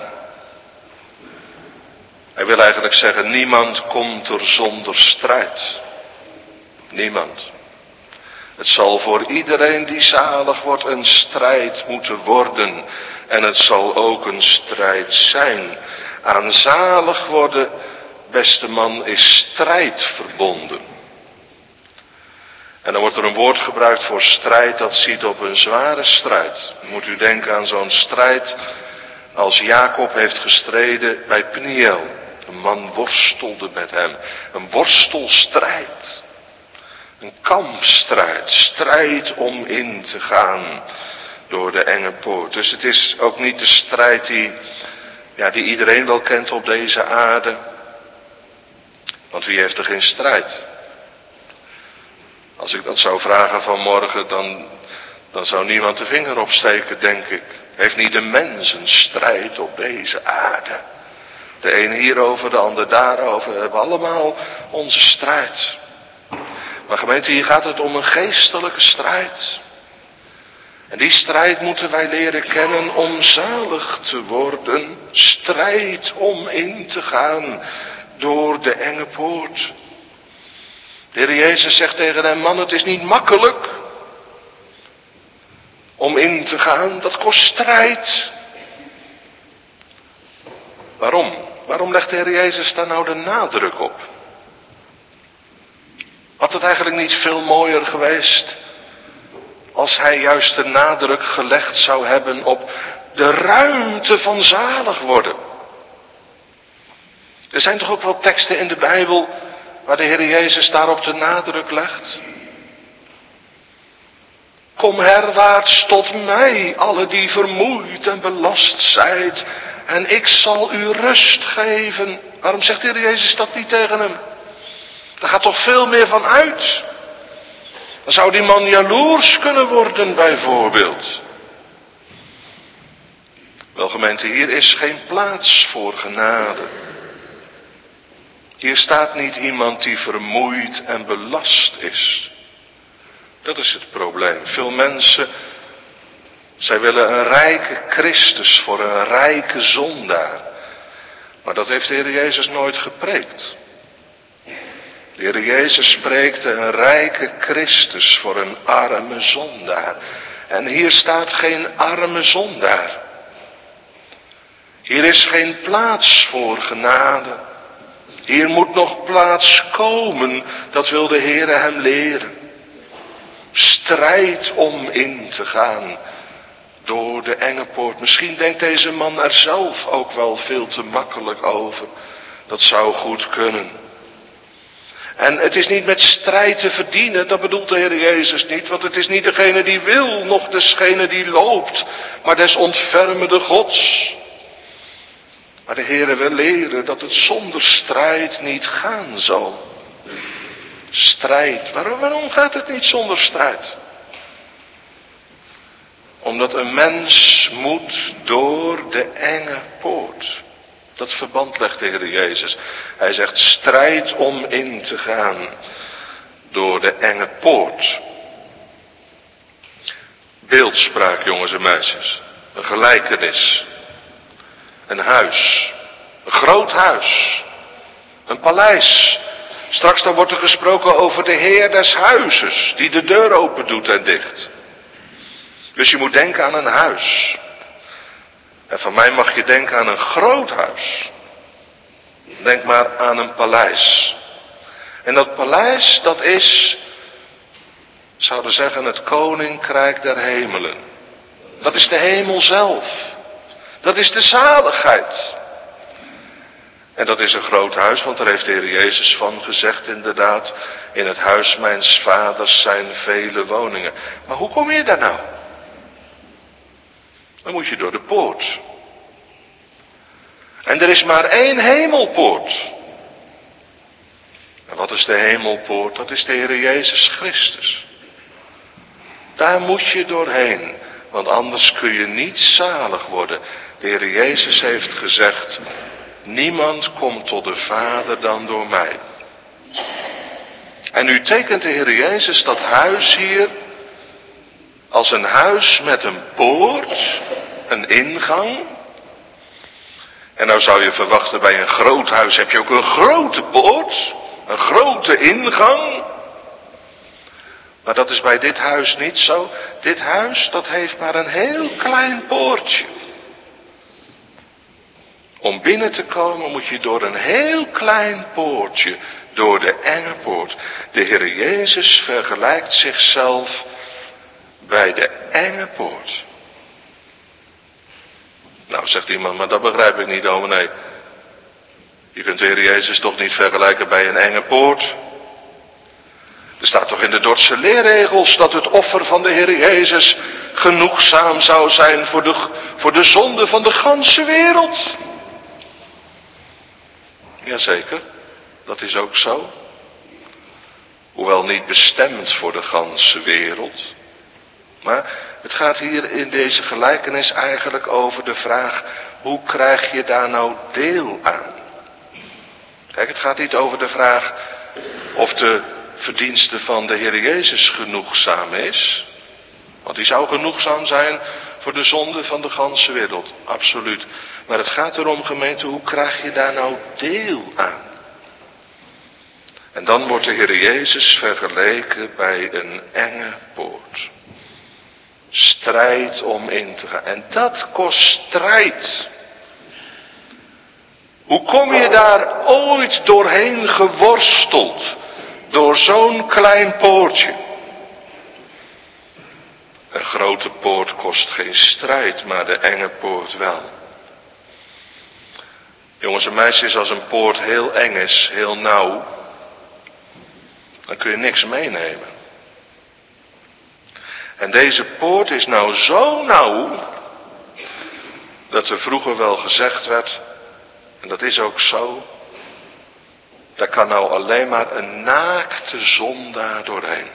A: Hij wil eigenlijk zeggen, niemand komt er zonder strijd. Niemand. Het zal voor iedereen die zalig wordt een strijd moeten worden. En het zal ook een strijd zijn. Aan zalig worden, beste man, is strijd verbonden. En dan wordt er een woord gebruikt voor strijd, dat ziet op een zware strijd. Dan moet u denken aan zo'n strijd als Jacob heeft gestreden bij Peniel. Een man worstelde met hem. Een worstelstrijd. Een kampstrijd. Strijd om in te gaan door de enge poort. Dus het is ook niet de strijd die, ja, die iedereen wel kent op deze aarde. Want wie heeft er geen strijd? Als ik dat zou vragen vanmorgen, dan, dan zou niemand de vinger opsteken, denk ik. Heeft niet de mens een strijd op deze aarde? De een hierover, de ander daarover. We hebben allemaal onze strijd. Maar gemeente, hier gaat het om een geestelijke strijd. En die strijd moeten wij leren kennen om zalig te worden. Strijd om in te gaan door de enge poort. De Heer Jezus zegt tegen hem, man, het is niet makkelijk om in te gaan. Dat kost strijd. Waarom? Waarom legt de Heer Jezus daar nou de nadruk op? Had het eigenlijk niet veel mooier geweest als hij juist de nadruk gelegd zou hebben op de ruimte van zalig worden? Er zijn toch ook wel teksten in de Bijbel waar de Heer Jezus daarop de nadruk legt? Kom herwaarts tot mij, alle die vermoeid en belast zijt, en ik zal u rust geven. Waarom zegt de Heer Jezus dat niet tegen hem? Daar gaat toch veel meer van uit. Dan zou die man jaloers kunnen worden bijvoorbeeld. Wel gemeente, hier is geen plaats voor genade. Hier staat niet iemand die vermoeid en belast is. Dat is het probleem. Veel mensen, zij willen een rijke Christus voor een rijke zondaar. Maar dat heeft de Heer Jezus nooit gepreekt. De Heer Jezus spreekt een rijke Christus voor een arme zondaar. En hier staat geen arme zondaar. Hier is geen plaats voor genade. Hier moet nog plaats komen, dat wil de Heer hem leren. Strijd om in te gaan door de enge poort. Misschien denkt deze man er zelf ook wel veel te makkelijk over. Dat zou goed kunnen. En het is niet met strijd te verdienen, dat bedoelt de Heer Jezus niet. Want het is niet degene die wil, noch degene die loopt, maar des ontfermende Gods. Maar de Heer wil leren dat het zonder strijd niet gaan zal. Strijd. Waarom, waarom gaat het niet zonder strijd? Omdat een mens moet door de enge poort. Dat verband legt de Heer Jezus. Hij zegt strijd om in te gaan door de enge poort. Beeldspraak, jongens en meisjes. Een gelijkenis. Een huis. Een groot huis. Een paleis. Straks dan wordt er gesproken over de Heer des huizes, die de deur open doet en dicht. Dus je moet denken aan een huis. En van mij mag je denken aan een groot huis. Denk maar aan een paleis. En dat paleis, dat is, zouden zeggen, het koninkrijk der hemelen. Dat is de hemel zelf. Dat is de zaligheid. En dat is een groot huis, want daar heeft de Heer Jezus van gezegd inderdaad. In het huis mijns vaders zijn vele woningen. Maar hoe kom je daar nou? Dan moet je door de poort. En er is maar één hemelpoort. En wat is de hemelpoort? Dat is de Heer Jezus Christus. Daar moet je doorheen, want anders kun je niet zalig worden. De Heer Jezus heeft gezegd, niemand komt tot de Vader dan door mij. En nu tekent de Heer Jezus dat huis hier als een huis met een poort, een ingang. En nou zou je verwachten, bij een groot huis heb je ook een grote poort, een grote ingang. Maar dat is bij dit huis niet zo. Dit huis, dat heeft maar een heel klein poortje. Om binnen te komen moet je door een heel klein poortje, door de enge poort. De Heer Jezus vergelijkt zichzelf bij de enge poort. Nou, zegt iemand, maar dat begrijp ik niet, dominee. Je kunt de Heer Jezus toch niet vergelijken bij een enge poort? Er staat toch in de Dordtse leerregels dat het offer van de Heer Jezus genoegzaam zou zijn voor de, voor de zonde van de ganse wereld. Jazeker, dat is ook zo. Hoewel niet bestemd voor de ganse wereld. Maar het gaat hier in deze gelijkenis eigenlijk over de vraag, hoe krijg je daar nou deel aan? Kijk, het gaat niet over de vraag of de verdienste van de Heer Jezus genoegzaam is. Want die zou genoegzaam zijn voor de zonde van de ganse wereld. Absoluut. Maar het gaat erom, gemeente, hoe krijg je daar nou deel aan? En dan wordt de Heer Jezus vergeleken bij een enge poort. Strijd om in te gaan. En dat kost strijd. Hoe kom je daar ooit doorheen geworsteld? Door zo'n klein poortje. Een grote poort kost geen strijd, maar de enge poort wel. Jongens en meisjes, als een poort heel eng is, heel nauw, Dan kun je niks meenemen. En deze poort is nou zo nauw, dat er vroeger wel gezegd werd, en dat is ook zo, daar kan nou alleen maar een naakte zondaar doorheen.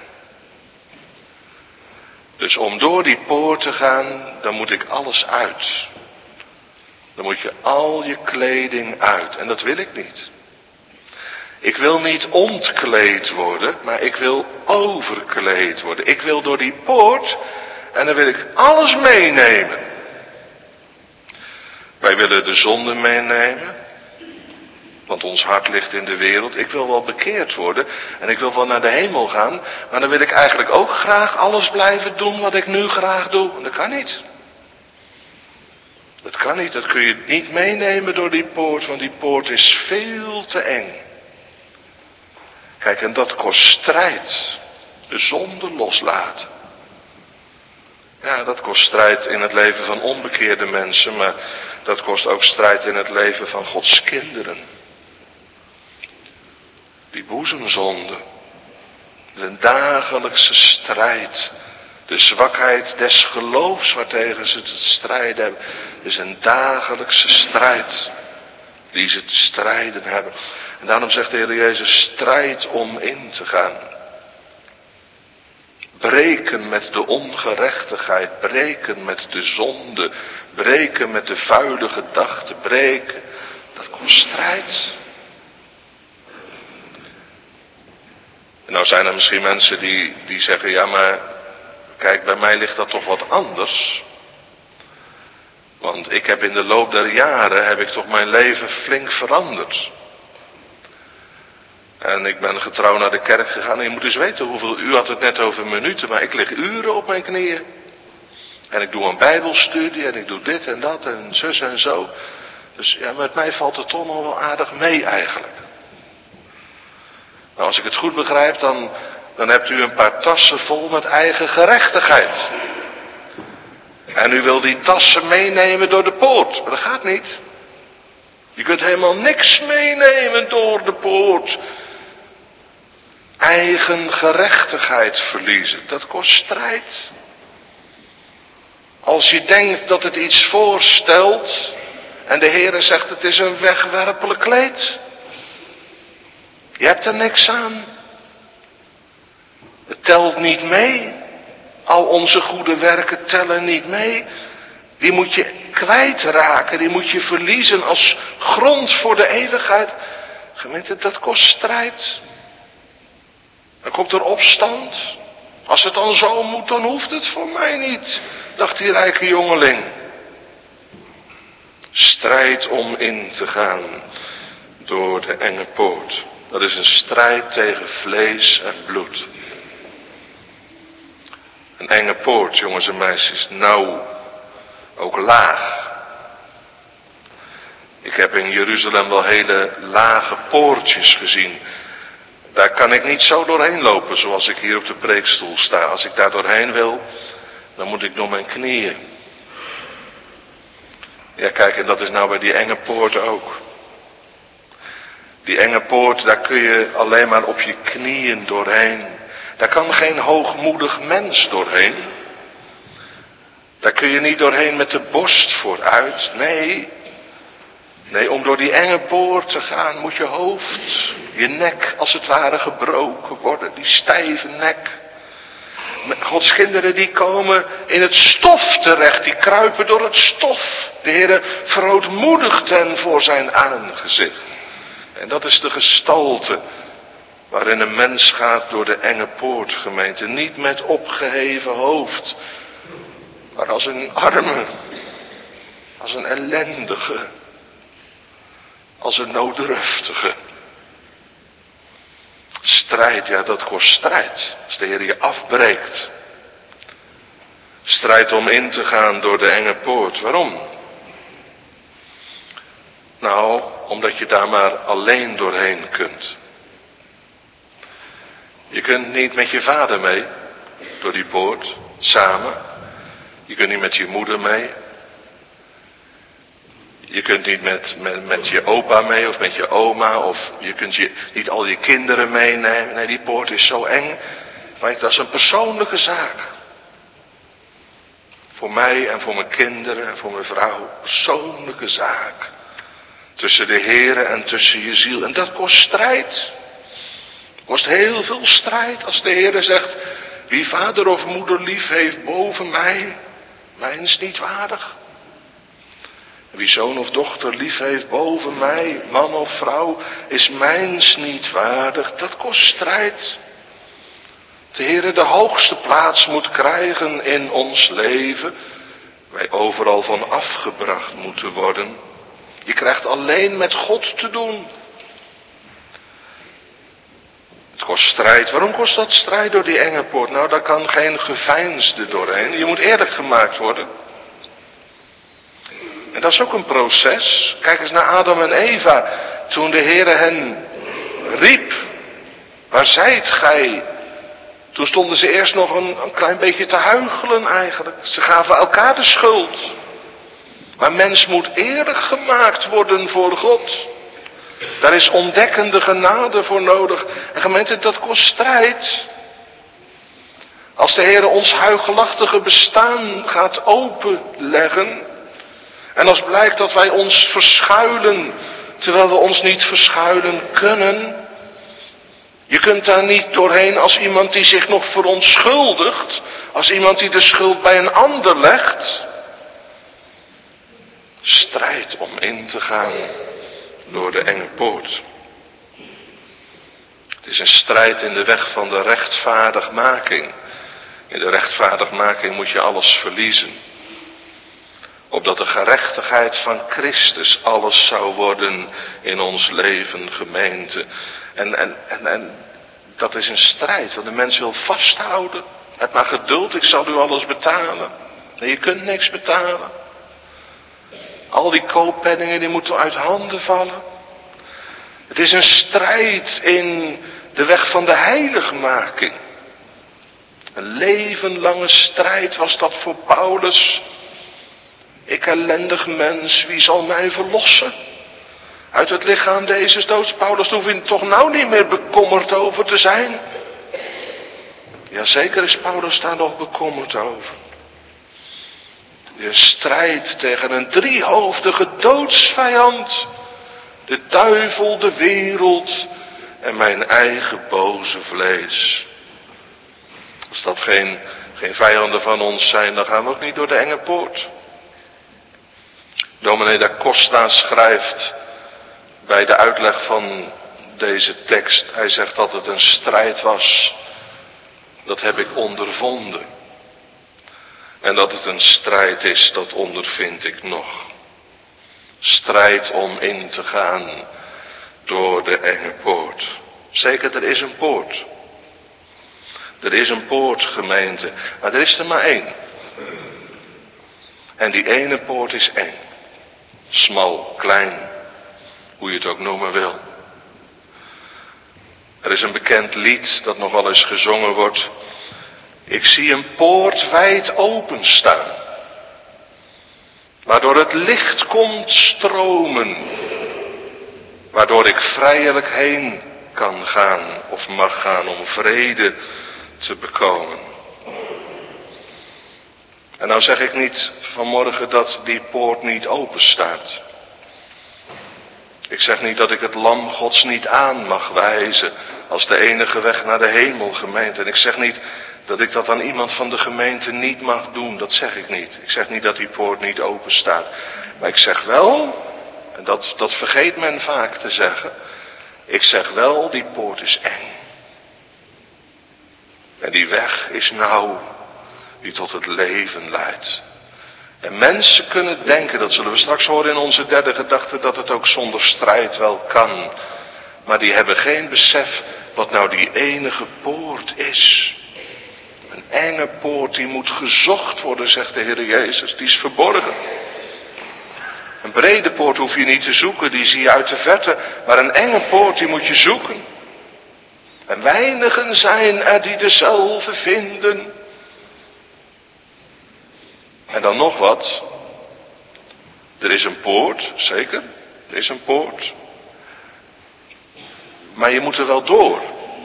A: Dus om door die poort te gaan, dan moet ik alles uit. Dan moet je al je kleding uit. En dat wil ik niet. Ik wil niet ontkleed worden, maar ik wil overkleed worden. Ik wil door die poort en dan wil ik alles meenemen. Wij willen de zonde meenemen, want ons hart ligt in de wereld. Ik wil wel bekeerd worden en ik wil wel naar de hemel gaan, maar dan wil ik eigenlijk ook graag alles blijven doen wat ik nu graag doe. En dat kan niet. Dat kan niet, dat kun je niet meenemen door die poort, want die poort is veel te eng. Kijk, en dat kost strijd. De zonde loslaten. Ja, dat kost strijd in het leven van onbekeerde mensen, maar dat kost ook strijd in het leven van Gods kinderen. Die boezemzonde. is een dagelijkse strijd. De zwakheid des geloofs waartegen ze te strijden hebben, is een dagelijkse strijd die ze te strijden hebben. En daarom zegt de Heer Jezus, strijd om in te gaan. Breken met de ongerechtigheid, breken met de zonde, breken met de vuile gedachten, breken. Dat kost strijd. En nou zijn er misschien mensen die, die zeggen, ja maar kijk, bij mij ligt dat toch wat anders. Want ik heb in de loop der jaren, heb ik toch mijn leven flink veranderd. En ik ben getrouw naar de kerk gegaan. En je moet dus weten hoeveel, u had het net over minuten, maar ik lig uren op mijn knieën. En ik doe een bijbelstudie en ik doe dit en dat en zus en zo. Dus ja, met mij valt het toch nog wel aardig mee eigenlijk. Nou, als ik het goed begrijp, dan, dan hebt u een paar tassen vol met eigen gerechtigheid. En u wil die tassen meenemen door de poort. Maar dat gaat niet. Je kunt helemaal niks meenemen door de poort. Eigen gerechtigheid verliezen, dat kost strijd. Als je denkt dat het iets voorstelt en de Heere zegt het is een wegwerpelijk kleed. Je hebt er niks aan. Het telt niet mee. Al onze goede werken tellen niet mee. Die moet je kwijtraken, die moet je verliezen als grond voor de eeuwigheid. Gemeente, dat kost strijd. Dan komt er opstand. Als het dan zo moet, dan hoeft het voor mij niet, dacht die rijke jongeling. Strijd om in te gaan door de enge poort. Dat is een strijd tegen vlees en bloed. Een enge poort, jongens en meisjes, nauw, ook laag. Ik heb in Jeruzalem wel hele lage poortjes gezien. Daar kan ik niet zo doorheen lopen zoals ik hier op de preekstoel sta. Als ik daar doorheen wil, dan moet ik door mijn knieën. Ja, kijk, en dat is nou bij die enge poort ook. Die enge poort, daar kun je alleen maar op je knieën doorheen. Daar kan geen hoogmoedig mens doorheen. Daar kun je niet doorheen met de borst vooruit. Nee, nee, om door die enge poort te gaan moet je hoofd, je nek als het ware gebroken worden. Die stijve nek. Gods kinderen die komen in het stof terecht. Die kruipen door het stof. De Heere verootmoedigt hen voor zijn aangezicht. En dat is de gestalte waarin een mens gaat door de enge poort, gemeente. Niet met opgeheven hoofd, maar als een arme, als een ellendige, als een nooddruftige. Strijd, ja, dat kost strijd. Als de Heer je afbreekt. Strijd om in te gaan door de enge poort. Waarom? Nou, omdat je daar maar alleen doorheen kunt. Je kunt niet met je vader mee, door die poort, samen. Je kunt niet met je moeder mee. Je kunt niet met, met, met je opa mee of met je oma of je kunt je, niet al je kinderen meenemen. Nee, die poort is zo eng. Maar dat is een persoonlijke zaak. Voor mij en voor mijn kinderen en voor mijn vrouw. Persoonlijke zaak. Tussen de Heere en tussen je ziel. En dat kost strijd. Kost heel veel strijd als de Heere zegt, wie vader of moeder lief heeft boven mij, mij is niet waardig. Wie zoon of dochter lief heeft boven mij, man of vrouw, is mijns niet waardig. Dat kost strijd. De Heere de hoogste plaats moet krijgen in ons leven. Wij overal van afgebracht moeten worden. Je krijgt alleen met God te doen. Het kost strijd. Waarom kost dat strijd door die enge poort? Nou, daar kan geen geveinsde doorheen. Je moet eerlijk gemaakt worden. En dat is ook een proces. Kijk eens naar Adam en Eva. Toen de Heere hen riep. Waar zijt gij? Toen stonden ze eerst nog een, een klein beetje te huichelen eigenlijk. Ze gaven elkaar de schuld. Maar mens moet eerlijk gemaakt worden voor God. Daar is ontdekkende genade voor nodig. En gemeente, dat kost strijd. Als de Heer ons huichelachtige bestaan gaat openleggen. En als blijkt dat wij ons verschuilen, terwijl we ons niet verschuilen kunnen. Je kunt daar niet doorheen als iemand die zich nog verontschuldigt. Als iemand die de schuld bij een ander legt. Strijd om in te gaan door de enge poort. Het is een strijd in de weg van de rechtvaardigmaking. In de rechtvaardigmaking moet je alles verliezen. Opdat de gerechtigheid van Christus alles zou worden in ons leven, gemeente. En, en, en, en dat is een strijd, want de mens wil vasthouden. Heb maar geduld, ik zal u alles betalen. Nee, je kunt niks betalen. Al die kooppenningen die moeten uit handen vallen. Het is een strijd in de weg van de heiligmaking. Een levenlange strijd was dat voor Paulus. Ik ellendig mens, wie zal mij verlossen? Uit het lichaam deze doods. Paulus, daar hoef je toch nou niet meer bekommerd over te zijn. Jazeker is Paulus daar nog bekommerd over. Je strijd tegen een driehoofdige doodsvijand. De duivel, de wereld en mijn eigen boze vlees. Als dat geen, geen vijanden van ons zijn, dan gaan we ook niet door de enge poort. Dominee da Costa schrijft bij de uitleg van deze tekst. Hij zegt dat het een strijd was. Dat heb ik ondervonden. En dat het een strijd is, dat ondervind ik nog. Strijd om in te gaan door de enge poort. Zeker, er is een poort. Er is een poort, gemeente. Maar er is er maar één. En die ene poort is eng. Smal, klein, hoe je het ook noemen wil. Er is een bekend lied dat nog wel eens gezongen wordt. Ik zie een poort wijd openstaan, waardoor het licht komt stromen, waardoor ik vrijelijk heen kan gaan of mag gaan om vrede te bekomen. En nou zeg ik niet vanmorgen dat die poort niet open staat. Ik zeg niet dat ik het lam Gods niet aan mag wijzen als de enige weg naar de hemel, gemeente. En ik zeg niet dat ik dat aan iemand van de gemeente niet mag doen, dat zeg ik niet. Ik zeg niet dat die poort niet open staat. Maar ik zeg wel, en dat, dat vergeet men vaak te zeggen, ik zeg wel, die poort is eng. En die weg is nauw, die tot het leven leidt. En mensen kunnen denken, dat zullen we straks horen in onze derde gedachte, dat het ook zonder strijd wel kan. Maar die hebben geen besef wat nou die enige poort is. Een enge poort die moet gezocht worden, zegt de Heer Jezus. Die is verborgen. Een brede poort hoef je niet te zoeken, die zie je uit de verte. Maar een enge poort, die moet je zoeken. En weinigen zijn er die dezelfde vinden. En dan nog wat. Er is een poort, zeker. Er is een poort. Maar je moet er wel door.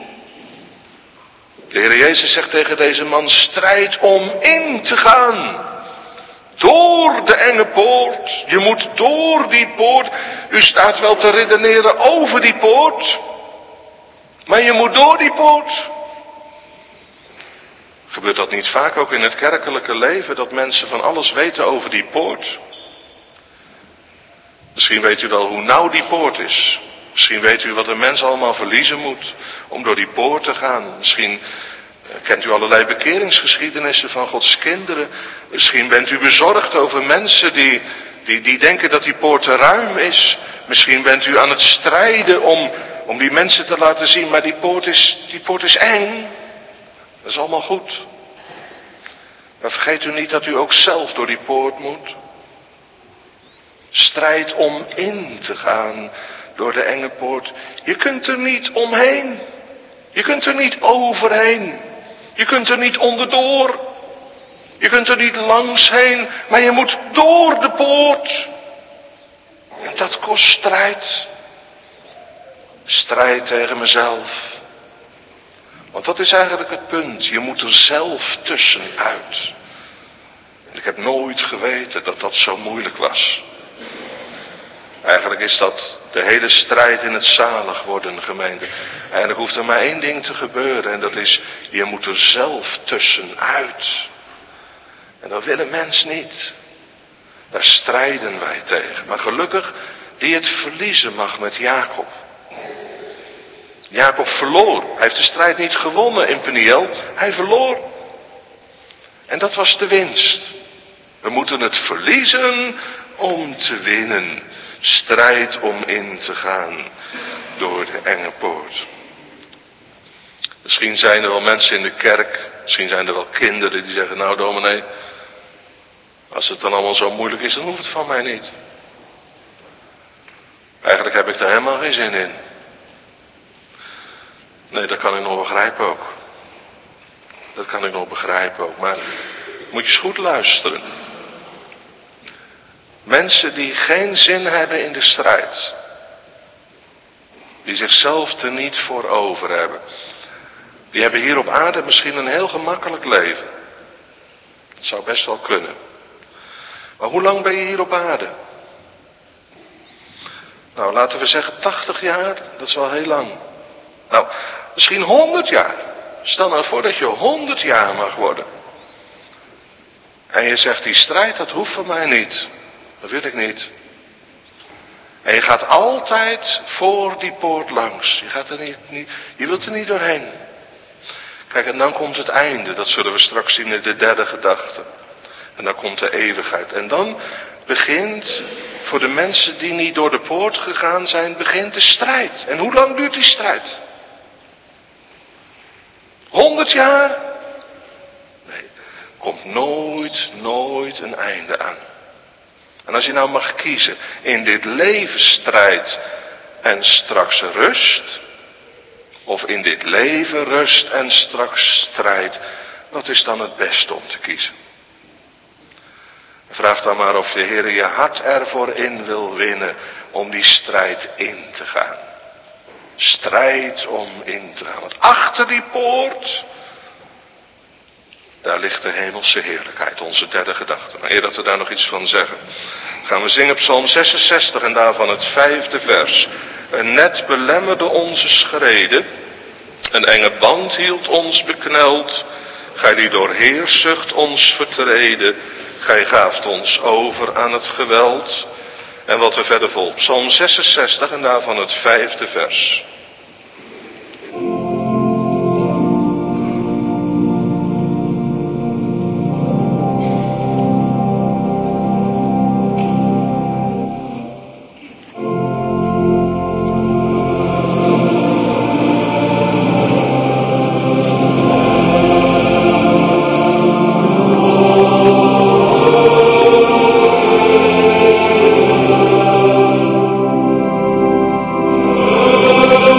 A: De Heer Jezus zegt tegen deze man, strijd om in te gaan. Door de enge poort. Je moet door die poort. U staat wel te redeneren over die poort. Maar je moet door die poort. Gebeurt dat niet vaak ook in het kerkelijke leven, dat mensen van alles weten over die poort? Misschien weet u wel hoe nauw die poort is. Misschien weet u wat een mens allemaal verliezen moet om door die poort te gaan. Misschien kent u allerlei bekeringsgeschiedenissen van Gods kinderen. Misschien bent u bezorgd over mensen die, die, die denken dat die poort te ruim is. Misschien bent u aan het strijden om, om die mensen te laten zien, maar die poort is, die poort is eng. Dat is allemaal goed. Maar vergeet u niet dat u ook zelf door die poort moet. Strijd om in te gaan door de enge poort. Je kunt er niet omheen. Je kunt er niet overheen. Je kunt er niet onderdoor. Je kunt er niet langs heen. Maar je moet door de poort. En dat kost strijd. Strijd tegen mezelf. Want dat is eigenlijk het punt. Je moet er zelf tussenuit. En ik heb nooit geweten dat dat zo moeilijk was. Eigenlijk is dat de hele strijd in het zalig worden, gemeente. Eigenlijk hoeft er maar één ding te gebeuren. En dat is, je moet er zelf tussenuit. En dat wil een mens niet. Daar strijden wij tegen. Maar gelukkig die het verliezen mag met Jacob. Jacob verloor. Hij heeft de strijd niet gewonnen in Peniel. Hij verloor. En dat was de winst. We moeten het verliezen om te winnen. Strijd om in te gaan door de enge poort. Misschien zijn er wel mensen in de kerk. Misschien zijn er wel kinderen die zeggen, nou dominee, als het dan allemaal zo moeilijk is, dan hoeft het van mij niet. Eigenlijk heb ik daar helemaal geen zin in. Nee, dat kan ik nog begrijpen ook. Dat kan ik nog begrijpen ook. Maar moet je eens goed luisteren. Mensen die geen zin hebben in de strijd. Die zichzelf er niet voor over hebben. Die hebben hier op aarde misschien een heel gemakkelijk leven. Dat zou best wel kunnen. Maar hoe lang ben je hier op aarde? Nou, laten we zeggen tachtig jaar. Dat is wel heel lang. Nou, misschien honderd jaar. Stel nou voor dat je honderd jaar mag worden. En je zegt, die strijd, dat hoeft van mij niet. Dat wil ik niet. En je gaat altijd voor die poort langs. Je gaat er niet, niet, je wilt er niet doorheen. Kijk, en dan komt het einde. Dat zullen we straks zien in de derde gedachte. En dan komt de eeuwigheid. En dan begint, voor de mensen die niet door de poort gegaan zijn, begint de strijd. En hoe lang duurt die strijd? Honderd jaar? Nee, komt nooit, nooit een einde aan. En als je nou mag kiezen in dit leven strijd en straks rust, of in dit leven rust en straks strijd, wat is dan het beste om te kiezen? Vraag dan maar of de Heer je hart ervoor in wil winnen om die strijd in te gaan. Strijd om in te gaan. Want achter die poort, daar ligt de hemelse heerlijkheid, onze derde gedachte. Maar eer dat we daar nog iets van zeggen, gaan we zingen Psalm zesenzestig en daarvan het vijfde vers. Een net belemmerde onze schreden, een enge band hield ons bekneld. Gij die door heerzucht ons vertreden, gij gaaft ons over aan het geweld. En wat we verder volgen, Psalm zesenzestig en daarvan het vijfde vers.
C: Oh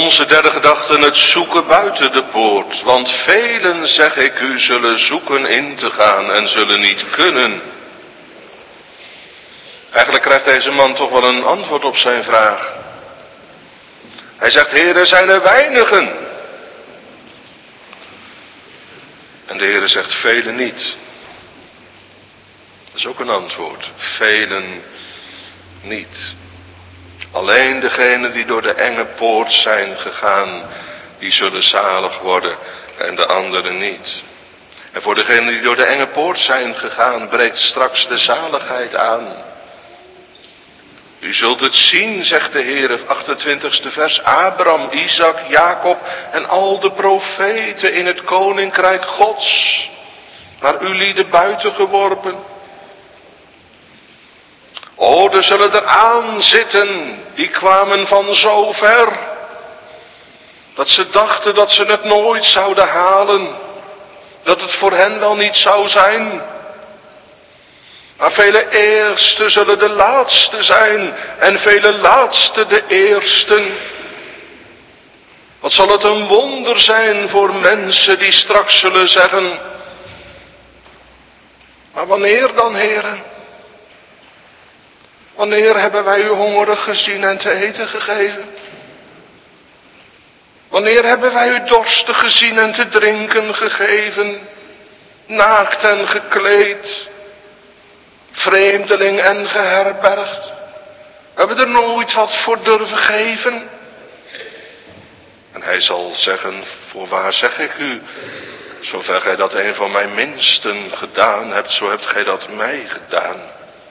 A: onze derde gedachte, het zoeken buiten de poort. Want velen, zeg ik u, zullen zoeken in te gaan en zullen niet kunnen. Eigenlijk krijgt deze man toch wel een antwoord op zijn vraag. Hij zegt, Heer, er zijn er weinigen. En de Heer zegt, velen niet. Dat is ook een antwoord. Velen niet. Alleen degenen die door de enge poort zijn gegaan, die zullen zalig worden en de anderen niet. En voor degenen die door de enge poort zijn gegaan, breekt straks de zaligheid aan. U zult het zien, zegt de Heer, achtentwintigste vers, Abraham, Isaac, Jacob en al de profeten in het koninkrijk Gods, maar u lieden buiten geworpen. O, er zullen er aan zitten, die kwamen van zo ver, dat ze dachten dat ze het nooit zouden halen, dat het voor hen wel niet zou zijn. Maar vele eersten zullen de laatste zijn en vele laatste de eersten. Wat zal het een wonder zijn voor mensen die straks zullen zeggen, maar wanneer dan, heren? Wanneer hebben wij u hongerig gezien en te eten gegeven? Wanneer hebben wij u dorstig gezien en te drinken gegeven? Naakt en gekleed, vreemdeling en geherbergd? We hebben er nooit wat voor durven geven. En hij zal zeggen, voorwaar zeg ik u, zover gij dat een van mijn minsten gedaan hebt, zo hebt gij dat mij gedaan.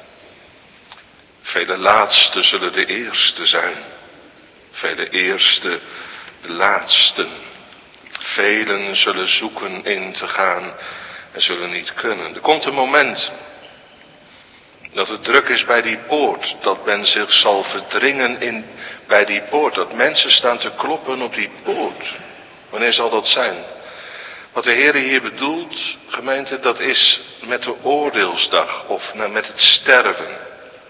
A: Vele laatste zullen de eerste zijn. Vele eerste de laatsten. Velen zullen zoeken in te gaan en zullen niet kunnen. Er komt een moment dat het druk is bij die poort. Dat men zich zal verdringen in, bij die poort. Dat mensen staan te kloppen op die poort. Wanneer zal dat zijn? Wat de Heer hier bedoelt, gemeente, dat is met de oordeelsdag of met het sterven.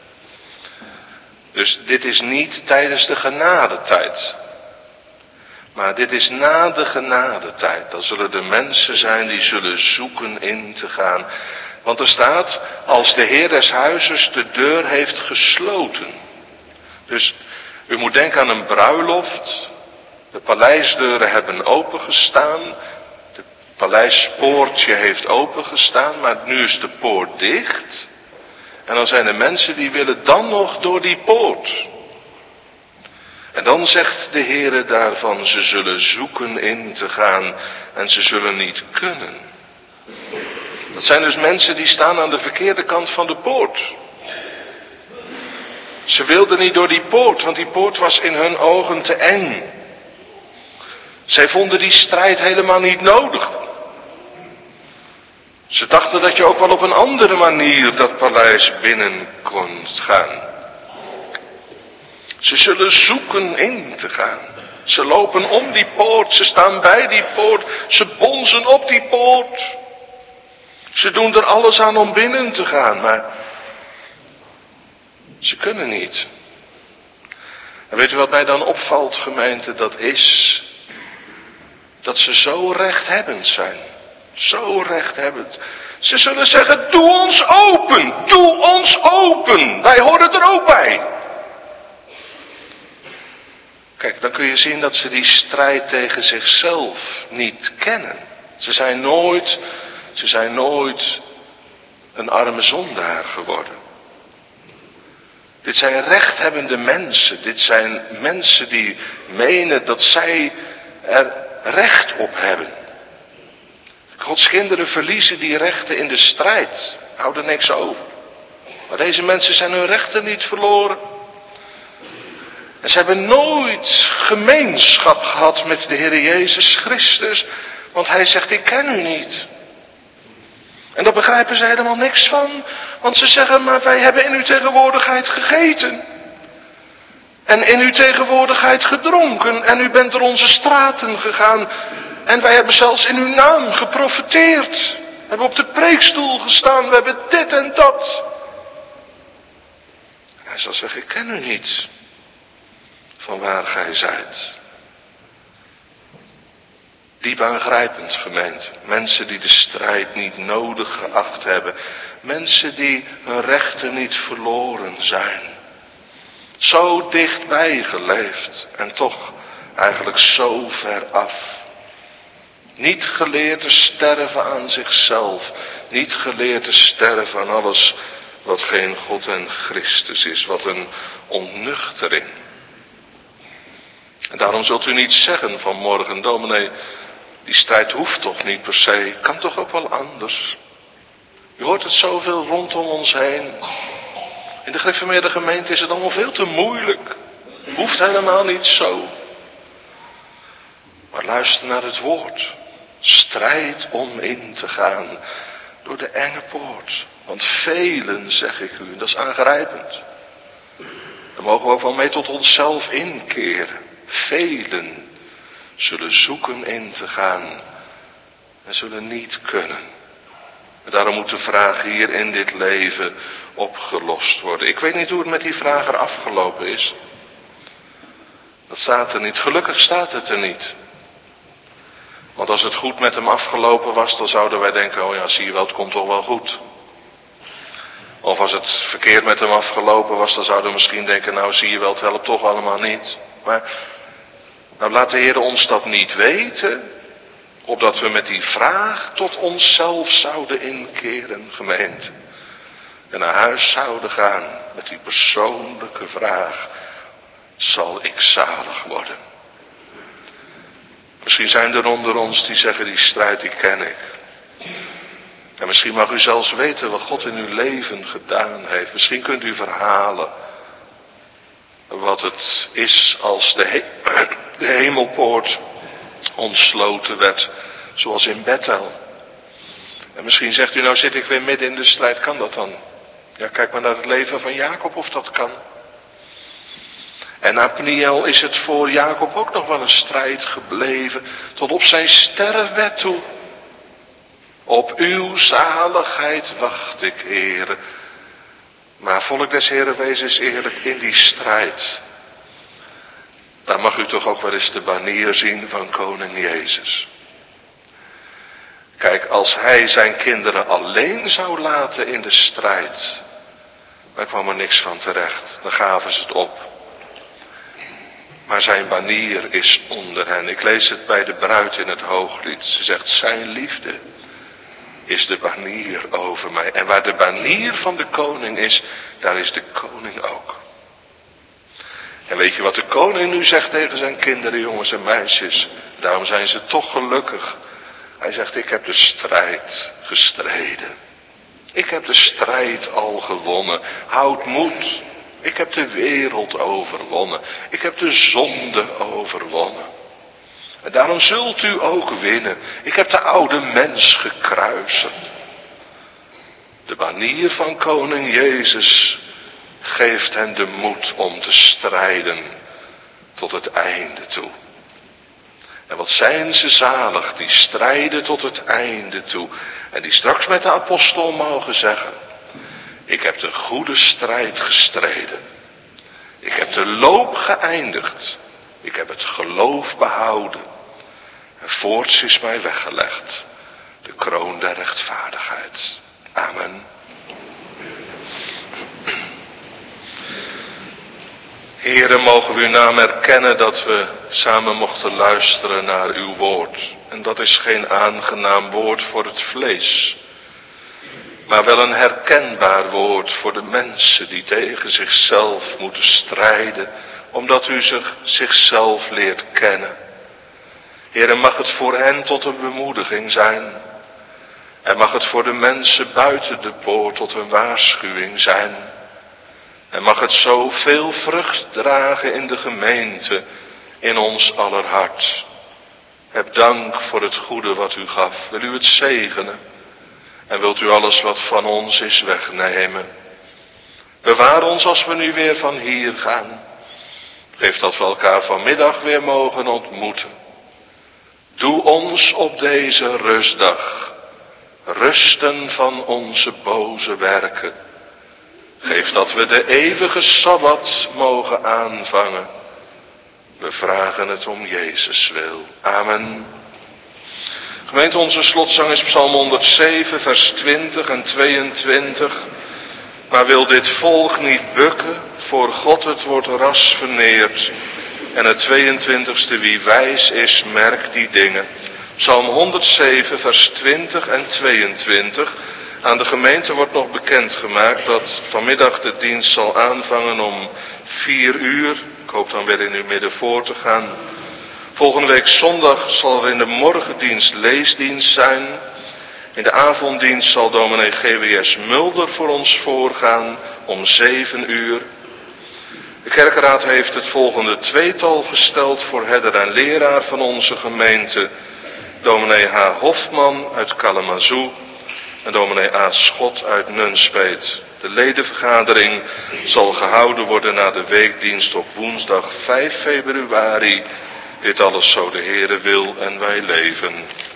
A: Dus dit is niet tijdens de genadetijd. Maar dit is na de genadetijd. Dan zullen er mensen zijn die zullen zoeken in te gaan. Want er staat, als de Heer des huizes de deur heeft gesloten. Dus u moet denken aan een bruiloft. De paleisdeuren hebben opengestaan. Het paleispoortje heeft opengestaan. Maar nu is de poort dicht. En dan zijn er mensen die willen dan nog door die poort. En dan zegt de Heere daarvan, ze zullen zoeken in te gaan en ze zullen niet kunnen. Dat zijn dus mensen die staan aan de verkeerde kant van de poort. Ze wilden niet door die poort, want die poort was in hun ogen te eng. Zij vonden die strijd helemaal niet nodig. Ze dachten dat je ook wel op een andere manier dat paleis binnen kon gaan. Ze zullen zoeken in te gaan. Ze lopen om die poort, ze staan bij die poort, ze bonzen op die poort. Ze doen er alles aan om binnen te gaan, maar ze kunnen niet. En weet u wat mij dan opvalt, gemeente, dat is dat ze zo rechthebbend zijn. Zo rechthebbend. Ze zullen zeggen, doe ons open, doe ons open. Wij horen er ook bij. Kijk, dan kun je zien dat ze die strijd tegen zichzelf niet kennen. Ze zijn nooit, ze zijn nooit een arme zondaar geworden. Dit zijn rechthebbende mensen. Dit zijn mensen die menen dat zij er recht op hebben. Gods kinderen verliezen die rechten in de strijd. Houden niks over. Maar deze mensen zijn hun rechten niet verloren. En ze hebben nooit gemeenschap gehad met de Heer Jezus Christus. Want hij zegt, ik ken u niet. En daar begrijpen ze helemaal niks van. Want ze zeggen, maar wij hebben in uw tegenwoordigheid gegeten. En in uw tegenwoordigheid gedronken. En u bent door onze straten gegaan. En wij hebben zelfs in uw naam geprofeteerd. We hebben op de preekstoel gestaan. We hebben dit en dat. Hij zal zeggen, ik ken u niet. Van waar gij zijt. Diep aangrijpend, gemeente. Mensen die de strijd niet nodig geacht hebben. Mensen die hun rechten niet verloren zijn. Zo dichtbij geleefd en toch eigenlijk zo ver af. Niet geleerd te sterven aan zichzelf. Niet geleerd te sterven aan alles wat geen God en Christus is. Wat een ontnuchtering. En daarom zult u niet zeggen vanmorgen, dominee, die strijd hoeft toch niet per se, kan toch ook wel anders. U hoort het zoveel rondom ons heen. In de gereformeerde gemeente is het allemaal veel te moeilijk. Hoeft helemaal niet zo. Maar luister naar het woord. Strijd om in te gaan door de enge poort. Want velen, zeg ik u, en dat is aangrijpend. Daar mogen we ook wel mee tot onszelf inkeren. Velen zullen zoeken in te gaan en zullen niet kunnen. En daarom moet de vraag hier in dit leven opgelost worden. Ik weet niet hoe het met die vraag er afgelopen is. Dat staat er niet. Gelukkig staat het er niet. Want als het goed met hem afgelopen was, dan zouden wij denken, oh ja, zie je wel, het komt toch wel goed. Of als het verkeerd met hem afgelopen was, dan zouden we misschien denken, nou zie je wel, het helpt toch allemaal niet. Maar nou laat de Heer ons dat niet weten, opdat we met die vraag tot onszelf zouden inkeren, gemeente. En naar huis zouden gaan met die persoonlijke vraag, zal ik zalig worden? Misschien zijn er onder ons die zeggen, die strijd die ken ik. En misschien mag u zelfs weten wat God in uw leven gedaan heeft. Misschien kunt u verhalen wat het is als de, he- de hemelpoort ontsloten werd, zoals in Bethel. En misschien zegt u, nou zit ik weer midden in de strijd, kan dat dan? Ja, kijk maar naar het leven van Jacob of dat kan. En na Pniel is het voor Jacob ook nog wel een strijd gebleven, tot op zijn sterfbed toe. Op uw zaligheid wacht ik, Heere. Maar volk des Heeren, wees eens eerlijk, in die strijd, daar mag u toch ook wel eens de banier zien van koning Jezus. Kijk, als hij zijn kinderen alleen zou laten in de strijd, dan kwam er niks van terecht. Dan gaven ze het op. Maar zijn banier is onder hen. Ik lees het bij de bruid in het Hooglied. Ze zegt, zijn liefde is de banier over mij. En waar de banier van de koning is, daar is de koning ook. En weet je wat de koning nu zegt tegen zijn kinderen, jongens en meisjes? Daarom zijn ze toch gelukkig. Hij zegt, ik heb de strijd gestreden. Ik heb de strijd al gewonnen. Houd moed. Ik heb de wereld overwonnen. Ik heb de zonde overwonnen. En daarom zult u ook winnen. Ik heb de oude mens gekruisigd. De banier van koning Jezus geeft hen de moed om te strijden tot het einde toe. En wat zijn ze zalig, die strijden tot het einde toe. En die straks met de apostel mogen zeggen, ik heb de goede strijd gestreden. Ik heb de loop geëindigd. Ik heb het geloof behouden. En voorts is mij weggelegd de kroon der rechtvaardigheid. Amen. Heren, mogen we uw naam erkennen dat we samen mochten luisteren naar uw woord. En dat is geen aangenaam woord voor het vlees, maar wel een herkenbaar woord voor de mensen die tegen zichzelf moeten strijden, omdat u zich, zichzelf leert kennen. Heren, mag het voor hen tot een bemoediging zijn. En mag het voor de mensen buiten de poort tot een waarschuwing zijn. En mag het zo veel vrucht dragen in de gemeente, in ons aller hart. Heb dank voor het goede wat u gaf. Wil u het zegenen? En wilt u alles wat van ons is wegnemen? Bewaar ons als we nu weer van hier gaan. Geef dat we elkaar vanmiddag weer mogen ontmoeten. Doe ons op deze rustdag rusten van onze boze werken. Geef dat we de eeuwige Sabbat mogen aanvangen. We vragen het om Jezus wil. Amen. Gemeente, onze slotzang is Psalm honderdzeven, vers twintig en tweeëntwintig. Maar wil dit volk niet bukken, voor God het wordt ras verneerd. En het tweeëntwintigste, wie wijs is, merkt die dingen. Psalm honderdzeven, vers twintig en tweeëntwintig. Aan de gemeente wordt nog bekendgemaakt dat vanmiddag de dienst zal aanvangen om vier uur. Ik hoop dan weer in uw midden voor te gaan. Volgende week zondag zal er in de morgendienst leesdienst zijn. In de avonddienst zal dominee G W S Mulder voor ons voorgaan om zeven uur. De kerkenraad heeft het volgende tweetal gesteld voor herder en leraar van onze gemeente. Dominee H. Hofman uit Kalamazoo en dominee A. Schot uit Nunspeet. De ledenvergadering zal gehouden worden na de weekdienst op woensdag vijf februari. Dit alles zo de Heere wil en wij leven.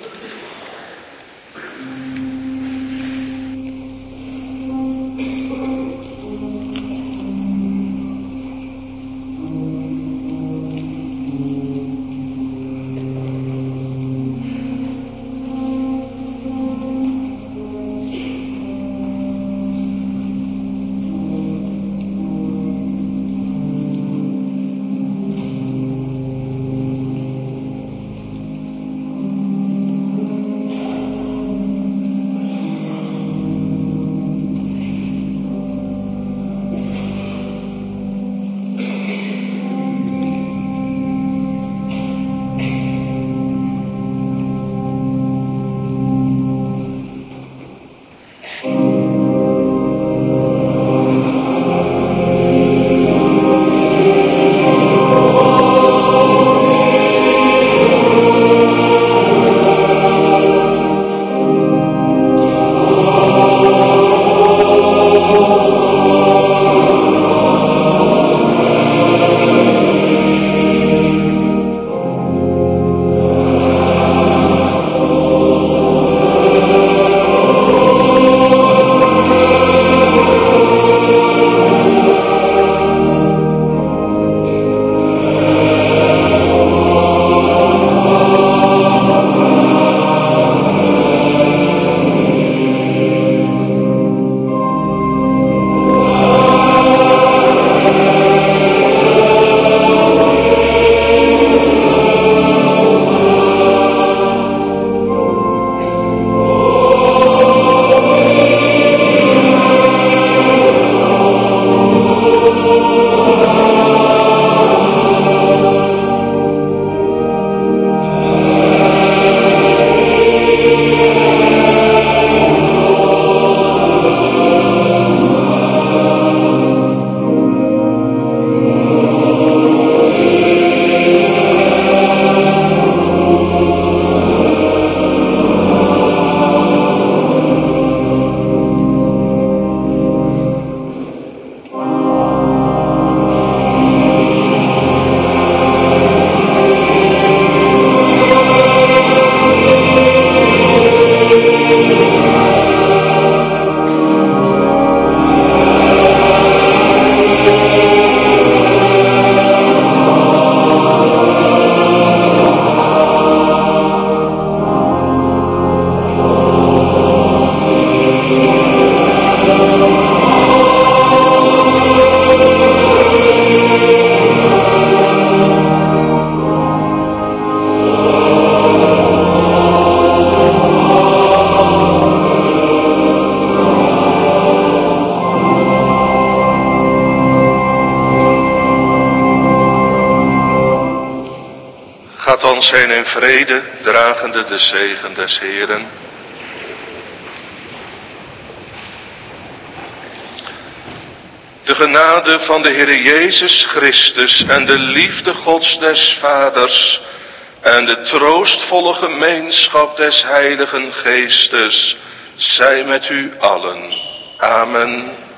A: Gaat ons heen in vrede, dragende de zegen des Heeren. De genade van de Heere Jezus Christus en de liefde Gods des Vaders en de troostvolle gemeenschap des Heiligen Geestes zij met u allen. Amen.